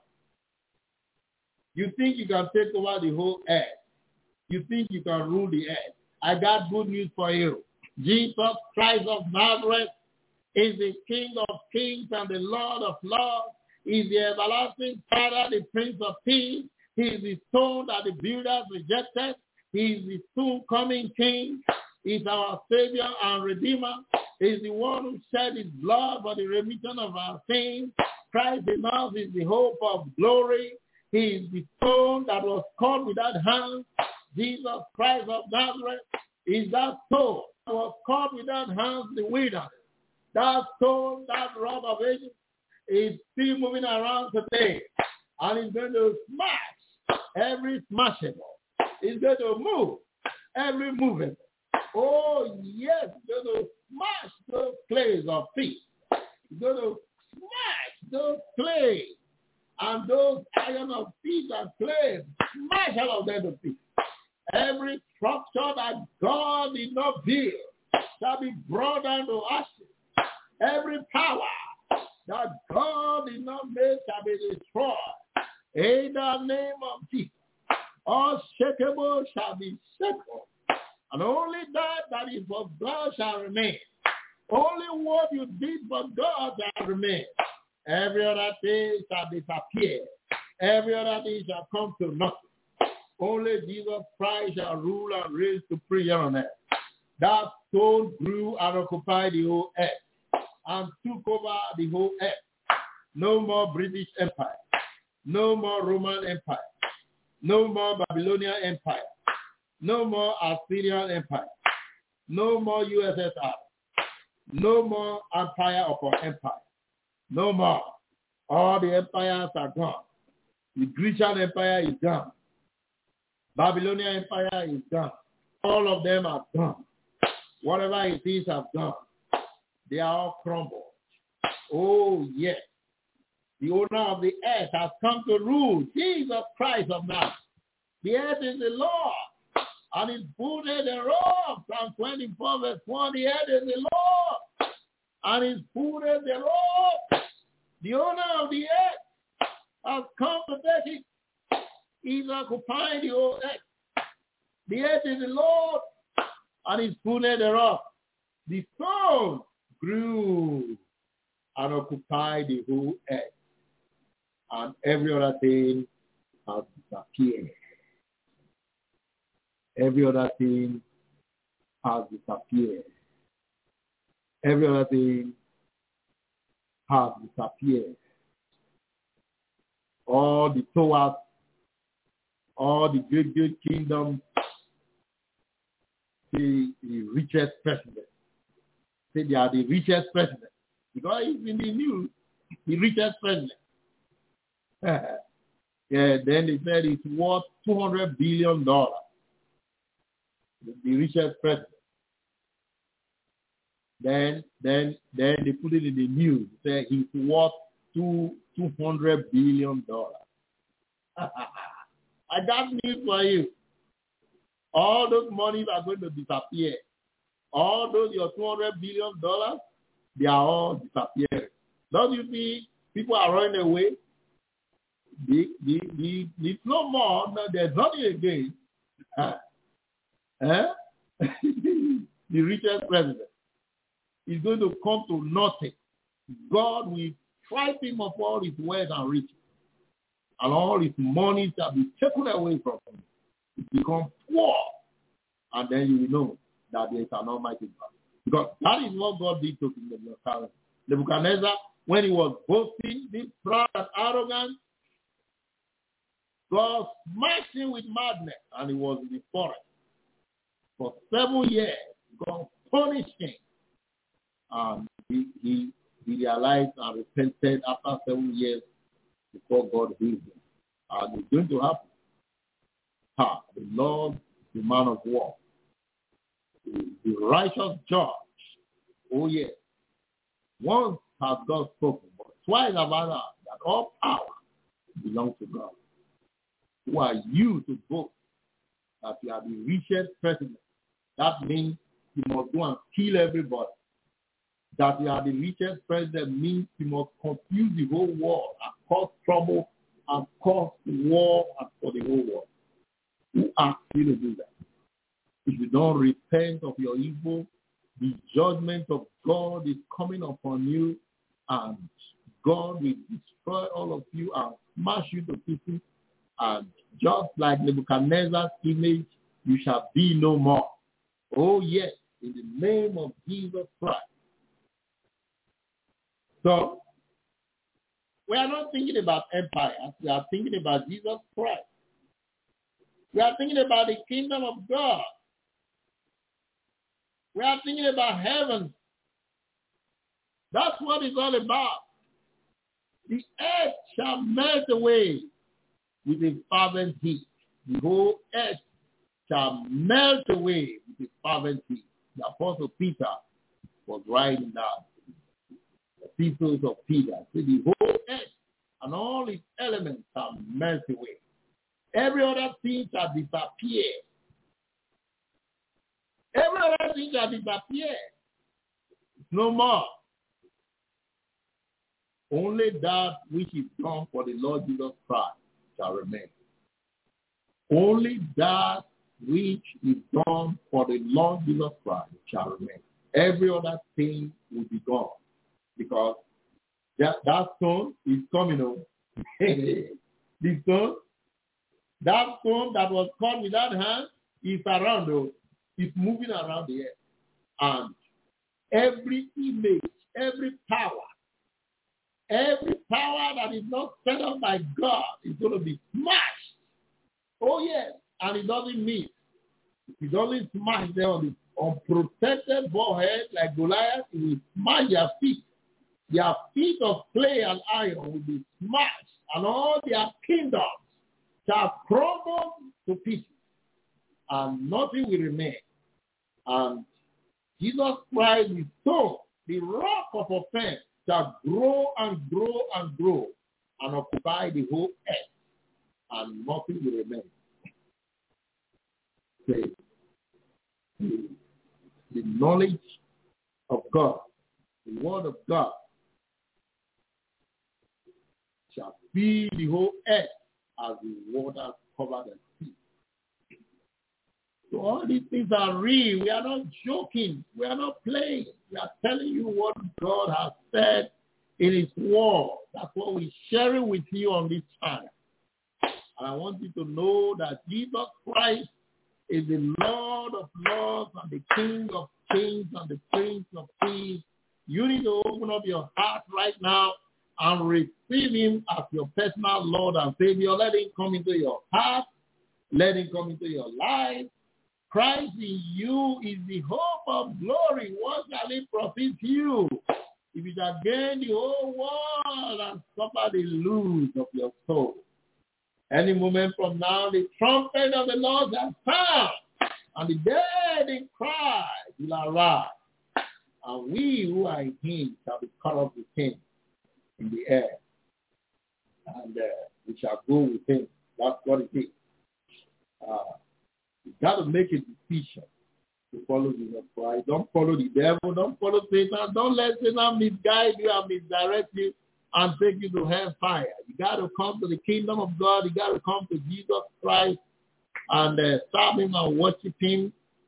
You think you can take over the whole earth. You think you can rule the earth. I got good news for you. Jesus Christ of Nazareth is the King of kings and the Lord of lords. He is the everlasting Father, the Prince of Peace. He is the stone that the builders rejected. He is the soon coming King. He is our Savior and Redeemer. He is the one who shed his blood for the remission of our sins. Christ in us is the hope of glory. He is the stone that was cut without hands. Jesus Christ of Nazareth is that stone that was cut without hands in the wilderness. That stone, that rock of ages, is still moving around today. And it's going to smash every smashable. It's going to move every movable. Oh, yes, it's going to smash those clays of peace. It's going to smash those clays and those iron of peace and clay. Smash all of them to pieces. Every structure that God did not build shall be brought down to ashes. Every power that God did not make shall be destroyed. In the name of Jesus, all shakeable shall be shaken. And only that that is for God shall remain. Only what you did for God shall remain. Every other thing shall disappear. Every other thing shall come to nothing. Only Jesus Christ shall rule and reign supreme on earth. That stone grew and occupied the whole earth and took over the whole earth. No more British Empire. No more Roman Empire. No more Babylonian Empire. No more Assyrian Empire. No more U S S R. No more empire upon empire. No more. All the empires are gone. The Grecian Empire is gone. Babylonian Empire is gone. All of them are gone. Whatever it is have gone. They are all crumbled. Oh, yes. The owner of the earth has come to rule. Jesus Christ of Nazareth. The earth is the Lord, and his fullness thereof. Psalm twenty-four, verse one. The earth is the Lord, and his fullness thereof. The owner of the earth has come to take it. He's occupying the whole earth. The earth is the Lord, and his fullness thereof. The stone grew and occupied the whole earth, and every other thing has disappeared. Every other thing has disappeared. Every other thing has disappeared. All the towers, all the great, great kingdoms, the, the richest president. Say they are the richest president. Because it's in the news, the richest president. Yeah, then they said it's worth two hundred billion dollars. The richest president. Then, then, then they put it in the news. Say he's worth two two hundred billion dollars. I got news for you. All those monies are going to disappear. All those your two hundred billion dollars, they are all disappearing. Don't you see people are running away? The, the, the, it's no more. No, there's nothing again. Huh? Huh? the richest president, is going to come to nothing. God will stripe him of all his wealth and riches, and all his money shall be taken away from him. He become poor, and then you will know that there is an almighty God. Because that is what God did to Nebuchadnezzar. Nebuchadnezzar, when he was boasting, being proud and arrogant, God smashed him with madness, and he was in the forest. For seven years, God punished him. And he, he, he realized and repented after seven years before God healed him. And it's going to happen. Ha, the Lord, the man of war, the, the righteous judge. Oh, yes. Once has God spoken, but twice have I heard that all power belongs to God. Who are you to boast that you are the richest president? That means you must go and kill everybody. That you are the richest president means you must confuse the whole world and cause trouble and cause war for the whole world. Who asked you to do that? If you don't repent of your evil, the judgment of God is coming upon you, and God will destroy all of you and smash you to pieces. And just like Nebuchadnezzar's image, you shall be no more. Oh, yes, in the name of Jesus Christ. So, we are not thinking about empires. We are thinking about Jesus Christ. We are thinking about the kingdom of God. We are thinking about heaven. That's what it's all about. The earth shall melt away with a fervent heat. The whole earth shall melt away with a fervent heat. The Apostle Peter was writing down the epistles of Peter. So the whole earth and all its elements shall melt away. Every other thing shall disappear. Every other thing shall disappear. No more. Only that which is done for the Lord Jesus Christ shall remain. Only that which is done for the Lord Jesus Christ shall remain. Every other thing will be gone. Because that, that stone is coming on. The stone, that stone that was cut with that hand is around, though. It's moving around the earth. And every image, every power, every power that is not set up by God is going to be smashed. Oh, yes. And it doesn't miss. It doesn't smash there on the unprotected forehead like Goliath. It will smash their feet. Their feet of clay and iron will be smashed, and all their kingdoms shall crumble to pieces, and nothing will remain. And Jesus Christ, the stone, the rock of offense, shall grow and grow and grow and occupy the whole earth, and nothing will remain. The, the, the knowledge of God, the word of God, shall fill the whole earth as the waters cover the sea. So all these things are real. We are not joking. We are not playing. We are telling you what God has said in his word. That's what we're sharing with you on this channel. And I want you to know that Jesus Christ is the Lord of lords and the King of kings and the Prince of peace. You need to open up your heart right now and receive him as your personal Lord and Savior. Let him come into your heart. Let him come into your life. Christ in you is the hope of glory. What shall it profit you if you shall gain the whole world and suffer the loss of your soul? Any moment from now, the trumpet of the Lord shall sound, and the dead in Christ will arise, and we who are in him shall be caught up with him in the air, and uh, we shall go with him. That's what it is. Uh, you got to make a decision to follow Jesus Christ. Don't follow the devil. Don't follow Satan. Don't let Satan misguide you and misdirect you and take you to hellfire. You got to come to the kingdom of God. You got to come to Jesus Christ and uh, serve him and worship him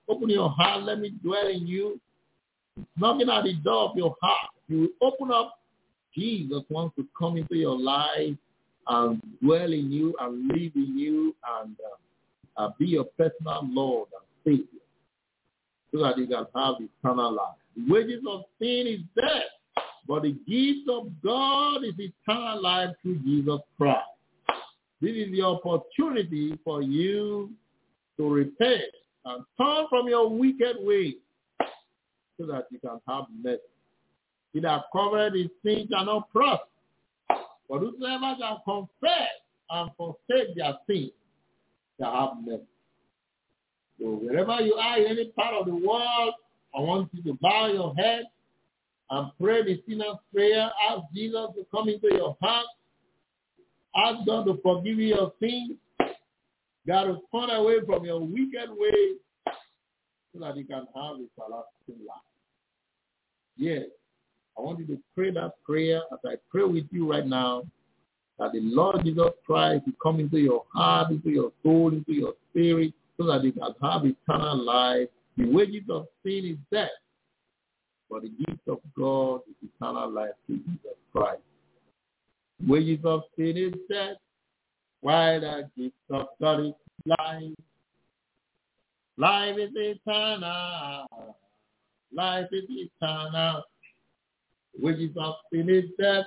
Open your heart. Let me dwell in you. Knocking at the door of your heart. You will open up. Jesus wants to come into your life and dwell in you and live in you and uh, uh, be your personal Lord and Savior so that you can have eternal life. The wages of sin is death, but the gift of God is eternal life through Jesus Christ. This is the opportunity for you to repent and turn from your wicked ways so that you can have mercy. He that covered his sins shall not prosper, but whosoever shall confess and forsake their sins shall have mercy. So wherever you are in any part of the world, I want you to bow your head and pray the sinner's prayer. Ask Jesus to come into your heart. Ask God to forgive you your sins. God to turn away from your wicked ways so that you can have a everlasting life. Yes, I want you to pray that prayer as I pray with you right now, that the Lord Jesus Christ will come into your heart, into your soul, into your spirit, so that you can have eternal life. The wages of sin is death, but the gift of God is eternal life through Jesus Christ. The wages of sin is death, while the gift of God is life. Life is eternal. Life is eternal. The wages of sin is death,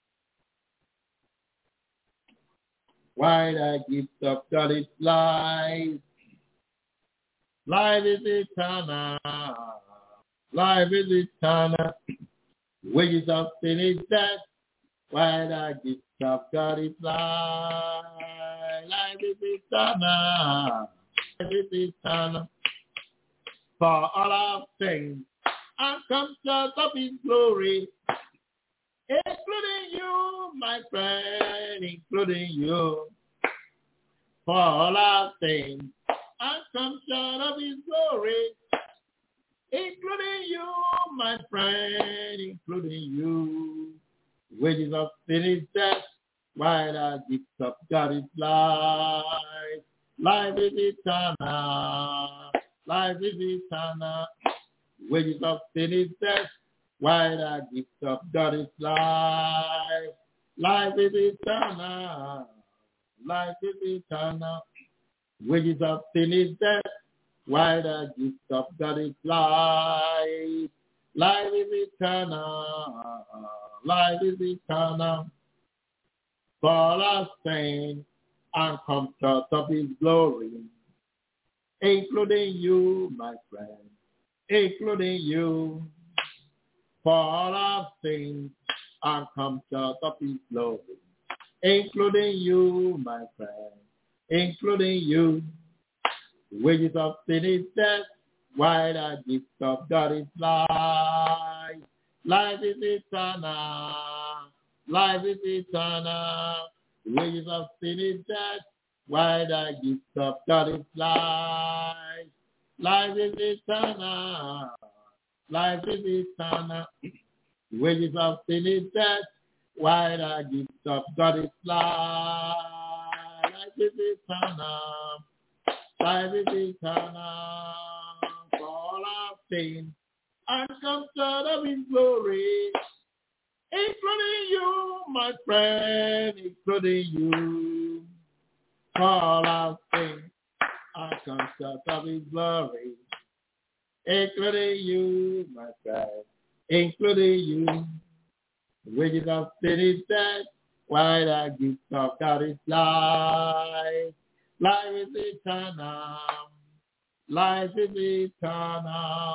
while the gift of God is life. Life is eternal. Life is eternal. The wages of sin is death, while the gift of God is life. Life is eternal. Life is eternal. For all our things and come short of his glory, including you, my friend, including you. For all our things and come short of his glory, including you, my friend, including you. The wages of sin is death, while the gift of God is life. Life is eternal. Life is eternal. The wages of sin is death, while the gift of God is life. Life is eternal. Life is eternal. The wages of sin is death, while the gift of God is life. Life is eternal. Life is eternal. For our saints and come short of his glory, including you, my friend, including you. For all our sins and come short of his glory, including you, my friend, including you. The wages of sin is death, while the gift of God is life. Life is eternal. Life is eternal. The wages of sin is death, while the gift of God is life. Life is eternal. Life is eternal. The wages of sin is death, while the gift of God is life. Life is eternal. Life is eternal. For all our sins and come short of his glory, including you, my friend, including you. For all our sins and come short of his glory, including you, my friend, including you. The wages of sin is death, while the gift of God is life. Life is eternal. Life is eternal.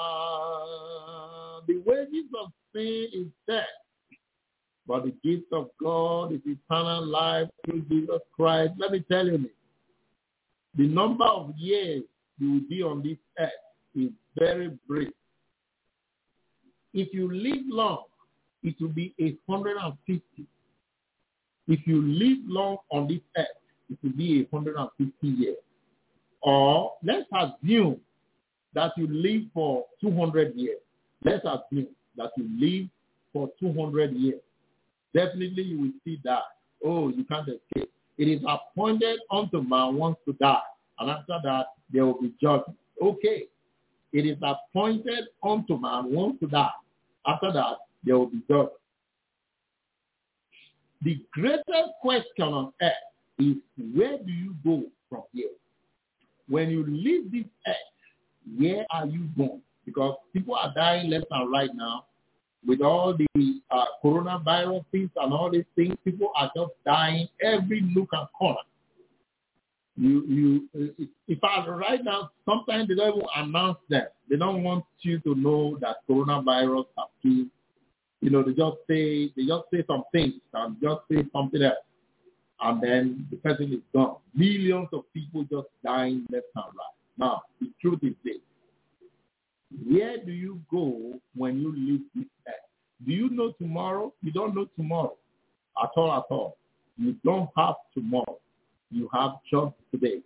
The wages of sin is death, but the gift of God is eternal life through Jesus Christ. Let me tell you this. The number of years you will be on this earth is very brief. If you live long, it will be one hundred fifty. If you live long on this earth, it will be one hundred fifty years. Or let's assume that you live for two hundred years. Let's assume that you live for two hundred years. Definitely you will see that. Oh, you can't escape. It is appointed unto man once to die. And after that, there will be judgment. Okay. It is appointed unto man once to die. After that, there will be judgment. The greatest question on earth is, where do you go from here? When you leave this earth, where are you going? Because people are dying left and right now. With all the uh, coronavirus things and all these things, people are just dying every nook and corner. You, you, in fact, right now, sometimes they don't even announce them. They don't want you to know that coronavirus has killed. You know, they just say they just say some things and just say something else, and then the person is gone. Millions of people just dying left and right. Now, the truth is this. Where do you go when you leave this earth? Do you know tomorrow? You don't know tomorrow at all, at all. You don't have tomorrow. You have just today.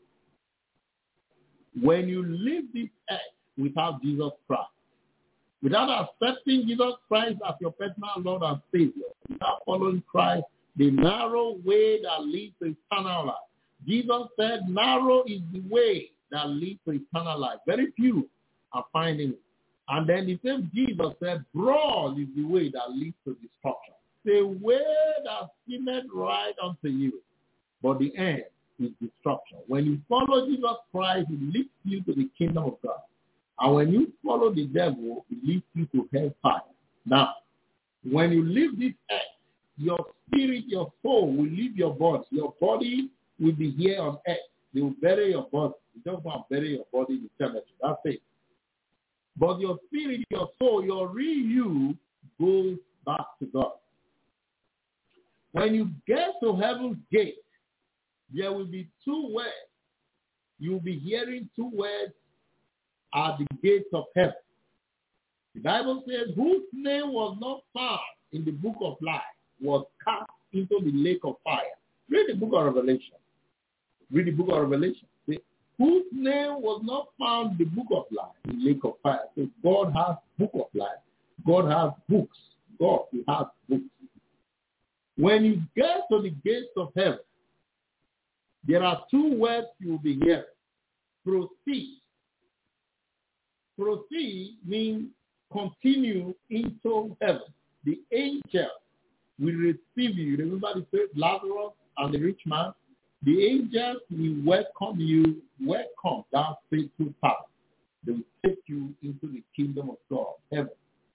When you leave this earth without Jesus Christ, without accepting Jesus Christ as your personal Lord and Savior, without following Christ, the narrow way that leads to eternal life. Jesus said, narrow is the way that leads to eternal life. Very few are finding it. And then the same Jesus said, broad is the way that leads to destruction. The way that seemeth right unto you, but the end is destruction. When you follow Jesus Christ, it leads you to the kingdom of God. And when you follow the devil, it leads you to hellfire. Now, when you leave this earth, your spirit, your soul will leave your body. Your body will be here on earth. They will bury your body. You just want to bury your body in the cemetery. That's it. But your spirit, your soul, your real you goes back to God. When you get to heaven's gate, there will be two words. You'll be hearing two words at the gates of heaven. The Bible says, whose name was not found in the book of life was cast into the lake of fire. Read the book of Revelation. Read the book of Revelation. See, whose name was not found in the book of life, in the lake of fire. So God has book of life. God has books. God, he has books. When you get to the gates of heaven, there are two words you will be hearing. Proceed. Proceed means continue into heaven. The angel will receive you. Remember the story of Lazarus and the rich man? The angels will welcome you. Welcome that faithful path. They will take you into the kingdom of God, heaven.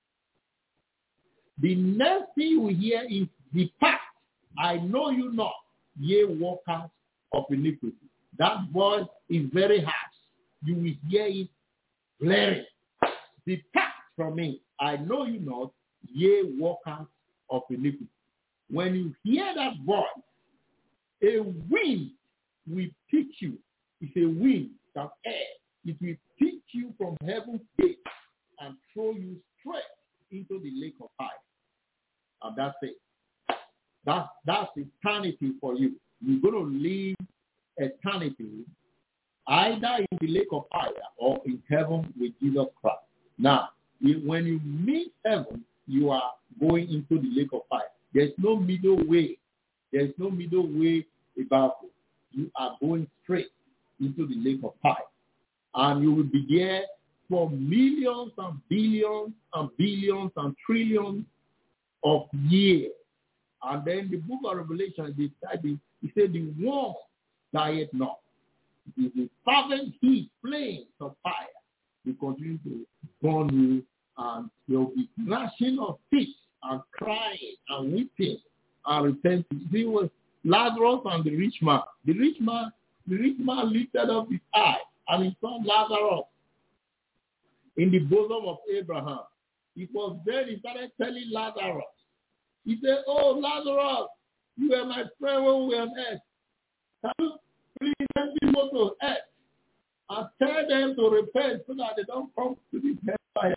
The next thing you will hear is, depart, I know you not, ye workers of iniquity. That voice is very harsh. You will hear it blaring. Depart from me, I know you not, ye workers of iniquity. When you hear that voice, a wind will pick you. It's a wind, that air. It will pick you from heaven's gate and throw you straight into the lake of fire. And that's it. That's, that's eternity for you. You're going to live eternity either in the lake of fire or in heaven with Jesus Christ. Now, when you meet heaven, you are going into the lake of fire. There's no middle way. There's no middle way about it. You are going straight into the lake of fire. And you will be there for millions and billions and billions and trillions of years. And then the book of Revelation, they said, he said, the one dieth not. It is the fervent heat, flames of fire. They continue to burn you, and there will be gnashing of teeth and crying and weeping and repenting. It was Lazarus and the rich man. The rich man, the rich man lifted up his eye and he saw Lazarus in the bosom of Abraham. It was then he started telling Lazarus. He said, oh, Lazarus, you were my friend when we were on earth. Can you please send people to earth and tell them to repent so that they don't come to this hellfire?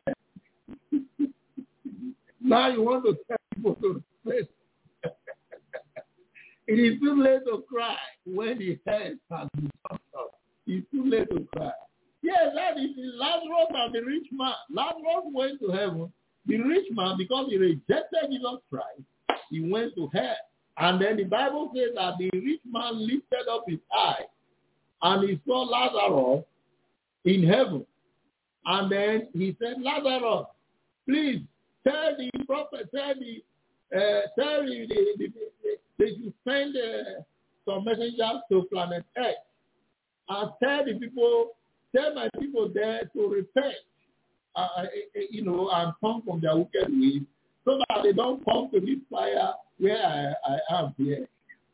Now you want to tell people to repent. It is too late to cry when the head has been cut off. It's too late to cry. Yes, that is Lazarus and the rich man. Lazarus went to heaven. The rich man, because he rejected Jesus Christ, he went to hell. And then the Bible says that the rich man lifted up his eye and he saw Lazarus in heaven. And then he said, Lazarus, please tell the prophet, tell the, uh, tell the, the, the, the they should send uh, some messengers to planet Earth and tell the people, tell my people there to repent, uh, uh, you know, and come from their wicked ways, so that they don't come to this fire where I, I am here.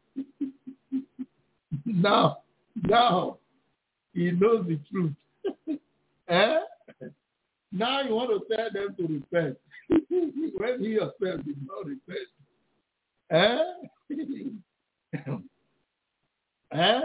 now, now, he knows the truth. eh? Now you want to tell them to repent when he yourself did not repent. Eh? eh?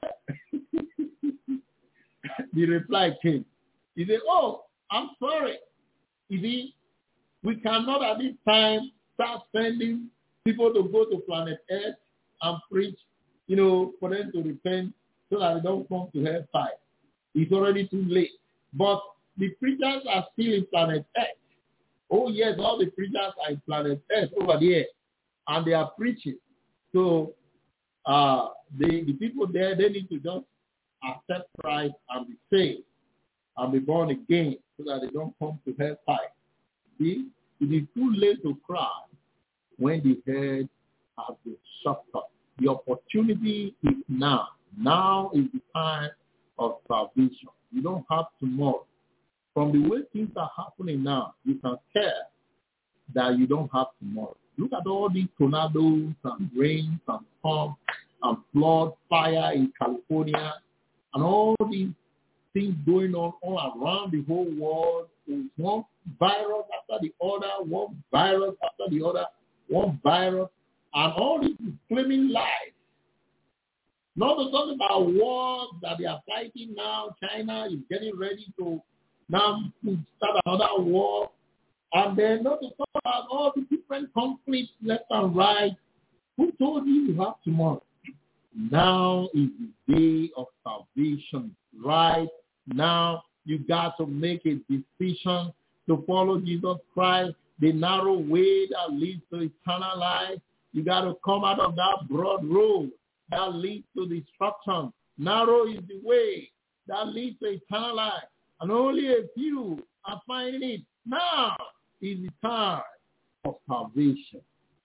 The reply came. He said, oh, I'm sorry. You see, we cannot at this time start sending people to go to planet Earth and preach, you know, for them to repent so that they don't come to hellfire. It's already too late. But the preachers are still in planet Earth. Oh, yes, all the preachers are in planet Earth over there. And they are preaching. So uh, the, the people there, they need to just accept Christ and be saved and be born again so that they don't come to hellfire. See, it is too late to cry when the head has been shut up. The opportunity is now. Now is the time of salvation. You don't have tomorrow. From the way things are happening now, you can tell that you don't have tomorrow. Look at all these tornadoes and rains and storms and flood, fire in California, and all these things going on all around the whole world. There's one virus after the other, one virus after the other, one virus, and all this is claiming life. Not to talk about wars that they are fighting now. China is getting ready to now start another war. And then not to talk about all the different conflicts left and right. Who told you you have tomorrow? Now is the day of salvation. Right now, you got to make a decision to follow Jesus Christ, the narrow way that leads to eternal life. You got to come out of that broad road that leads to destruction. Narrow is the way that leads to eternal life. And only a few are finding it. Now is the time of salvation.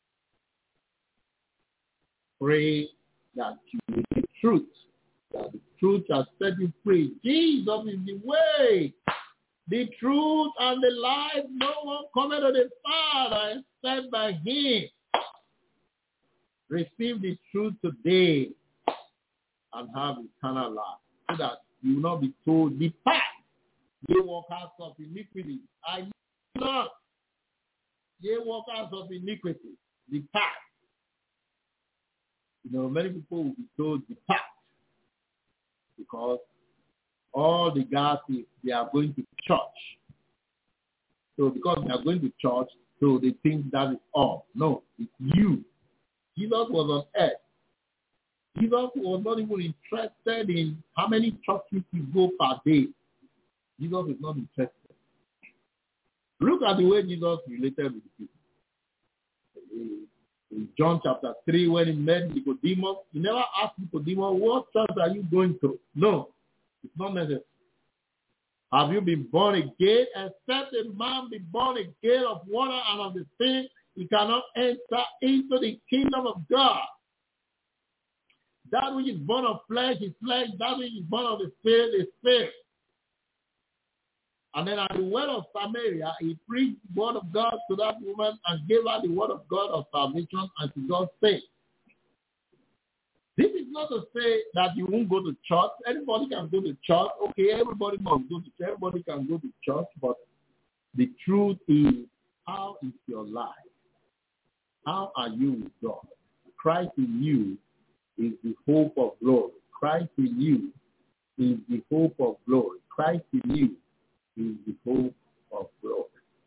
Pray that you will the truth, that the truth shall set you free. Jesus is the way, the truth, and the life. No one cometh to the Father except by him. Receive the truth today and have eternal life, so that you will not be told, depart, ye workers of iniquity. I know not, ye workers of iniquity, depart. You know, many people will be told, depart, because all the guys, they are going to church. So because they are going to church, so they think that is all. No, it's you. Jesus was on earth. Jesus was not even interested in how many churches you go per day. Jesus is not interested. Look at the way Jesus related with people. In John chapter three, when he met Nicodemus, he never asked Nicodemus, what church are you going to? No, it's not necessary. Have you been born again? Except a man be born again of water and of the Spirit, he cannot enter into the kingdom of God. That which is born of flesh is flesh. That which is born of the Spirit is spirit. And then at the word of Samaria, he preached the word of God to that woman and gave her the word of God of salvation, and she got saved. This is not to say that you won't go to church. Anybody can go to church. Okay, everybody must go to church. Everybody can go to church. But the truth is, how is your life? How are you with God? Christ in you is the hope of glory. Christ in you is the hope of glory. Christ in you is the hope of glory.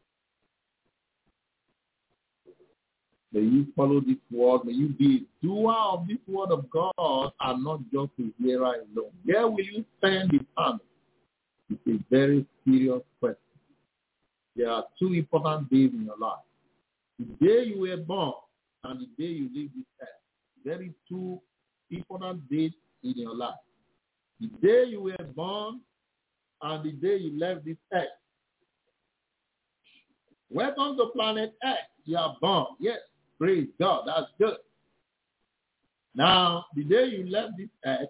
May you follow this word. May you be a doer of this word of God and not just a hearer alone. Where will you spend eternity? It's a very serious question. There are two important days in your life. The day you were born and the day you leave this earth. There is two important days in your life. The day you were born and the day you left this earth. Welcome to planet Earth. You are born. Yes, praise God. That's good. Now, the day you left this earth,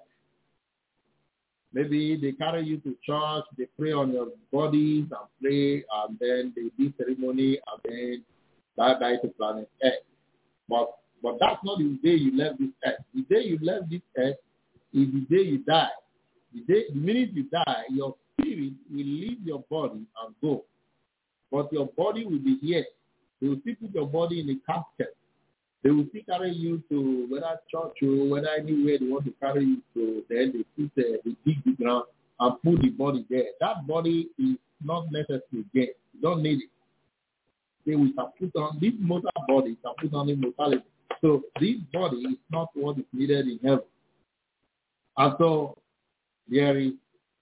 maybe they carry you to church, they pray on your bodies and pray, and then they do ceremony, and then bye-bye to planet Earth. But, but that's not the day you left this earth. The day you left this earth is the day you die. The, day, the minute you die, your spirit will leave your body and go. But your body will be here. They will still put your body in a casket. They will still carry you to whether church or whether anywhere they want to carry you to. Then they put uh, they dig the ground and put the body there. That body is not necessary again. You don't need it. They will put on this mortal body, can put on immortality. So this body is not what is needed in heaven. And so there is,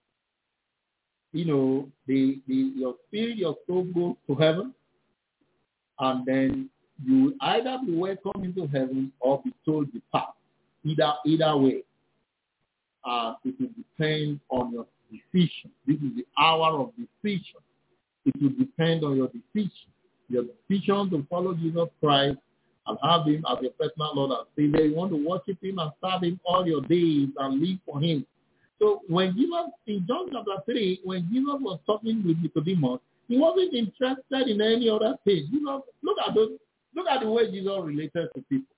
you know, the, the your spirit, your soul goes to heaven, and then you will either be welcomed into heaven or be told depart. Either either way. Uh, it will depend on your decision. This is the hour of decision. It will depend on your decision. Your decision to follow Jesus Christ and have him as your personal Lord and Savior. You want to worship him and serve him all your days and live for him. So when Jesus, in John chapter three, when Jesus was talking with Nicodemus, he wasn't interested in any other thing. You know, look at those, look at the way Jesus related to people.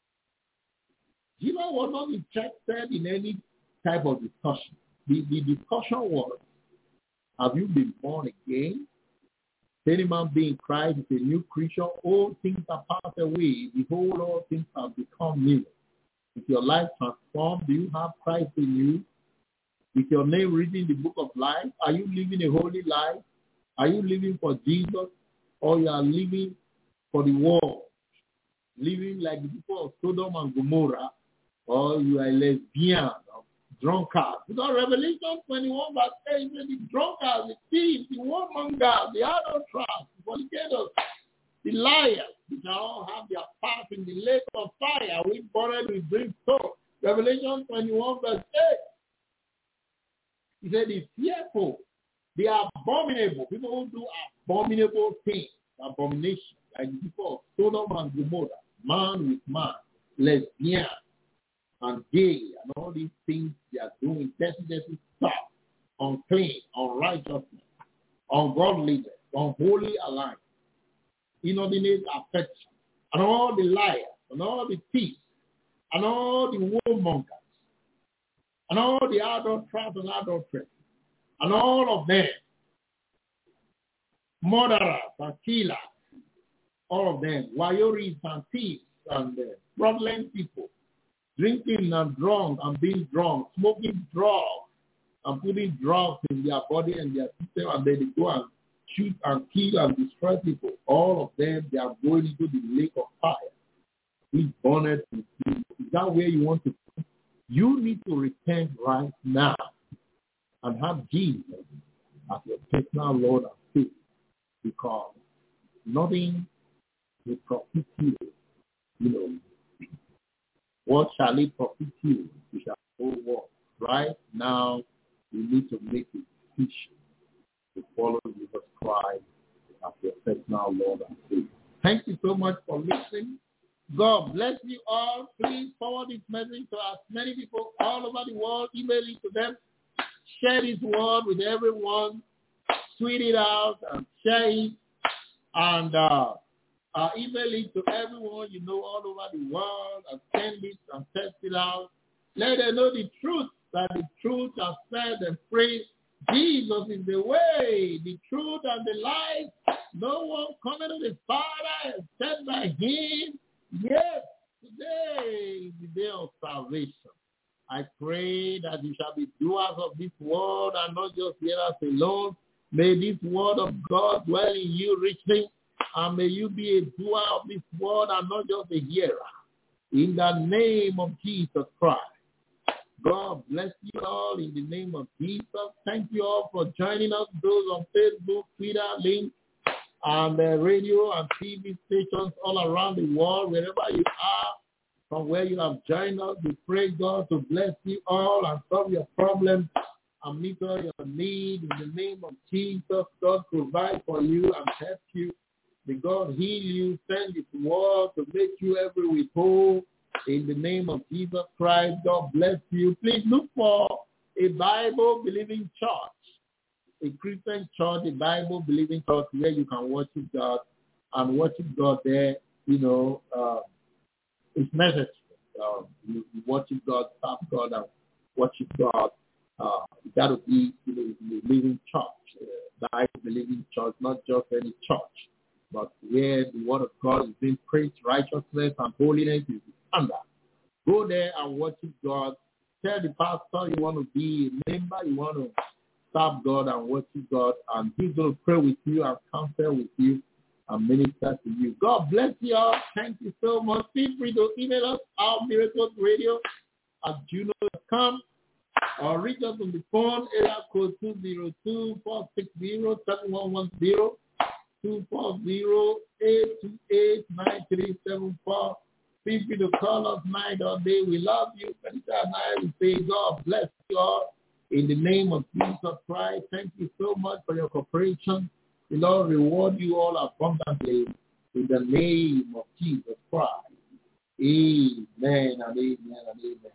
Jesus was not interested in any type of discussion. The, the discussion was, have you been born again? Any man being Christ is a new creature. All things are passed away. Behold, all things have become new. Is your life transformed? Do you have Christ in you? Is your name written in the book of life? Are you living a holy life? Are you living for Jesus? Or you are living for the world? Living like the people of Sodom and Gomorrah? Or you are a lesbian or drunkard? Because Revelation twenty-one verse eight says the drunkards, the thieves, the warmongers, the adulterers, the fornicators, the liars, they shall all have their part in the lake of fire, which burneth with brimstone. Revelation twenty-one verse eight. He said, the fearful, the abominable, people who do abominable things, abomination, like the people of Sodom and Gomorrah, man with man, lesbian, and gay, and all these things they are doing, dirty, dirty stuff, unclean, unrighteousness, ungodliness, unholy alliance, inordinate affection, and all the liars, and all the thieves, and all the warmongers, and all the adulterers and adulteresses, and all of them, murderers and killers, all of them, warriors and thieves, and uh, fraudulent people, drinking and drunk and being drunk, smoking drugs and putting drugs in their body and their system, and then they go and shoot and kill and destroy people. All of them, they are going into the lake of fire. Be burned with you. Is that where you want to go? You need to repent right now and have Jesus as your personal Lord and Savior, because nothing will profit you, you know. What shall it profit you? You shall go walk. Right now, you need to make a decision to follow Jesus Christ as your personal Lord and Savior. Thank you so much for listening. God bless you all. Please forward this message to as many people all over the world. Email it to them. Share this word with everyone. Tweet it out and share it. And uh, uh, email it to everyone you know all over the world, and send it and test it out. Let them know the truth, that the truth has said and praised. Jesus is the way, the truth, and the life. No one coming to the Father except by him. Yes, today is the day of salvation. I pray that you shall be doers of this word and not just hearers alone. May this word of God dwell in you richly, and may you be a doer of this word and not just a hearer. In the name of Jesus Christ. God bless you all in the name of Jesus. Thank you all for joining us, those on Facebook, Twitter, link, and uh, radio and T V stations all around the world, wherever you are, from where you have joined us. We pray God to bless you all and solve your problems and meet all your needs in the name of Jesus. God provide for you and help you May God heal you, send his word to make you every week whole. In the name of Jesus Christ, God bless you. Please look for a Bible-believing church, a Christian church, a Bible-believing church where you can worship God and worship God there, you know, uh, it's necessary. Uh, you, you worship God, serve God, and worship God. Uh, that would be, you know, the living church, uh, Bible-believing church, not just any church, but where the word of God is being preached, righteousness and holiness is the standard. Go there and worship God. Tell the pastor you want to be a member, you want to serve God and worship God, and he's going to pray with you and counsel with you and minister to you. God bless you all. Thank you so much. Feel free to email us our miracles radio at gmail dot com or reach us on the phone, area code two zero two, four six zero, seven one one zero, two four zero, eight two eight, nine three seven four. Feel free to call us night or day. We love you. And I will say God bless you all in the name of Jesus Christ. Thank you so much for your cooperation. The Lord reward you all abundantly in the name of Jesus Christ. Amen and amen and amen.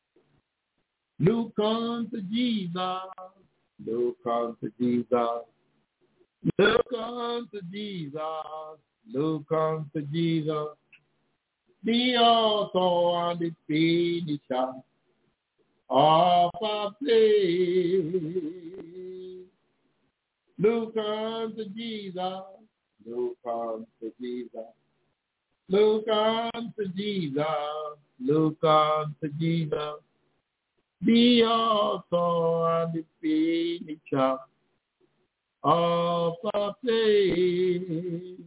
Look unto Jesus. Look unto Jesus. Look unto Jesus. Look unto Jesus. The author and the finisher of our faith. Look unto Jesus. Look unto Jesus. Look unto Jesus. Look unto Jesus. The author and the finisher of our faith.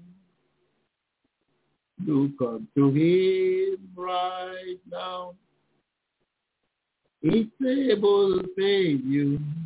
Look unto him right now. He's able to save you.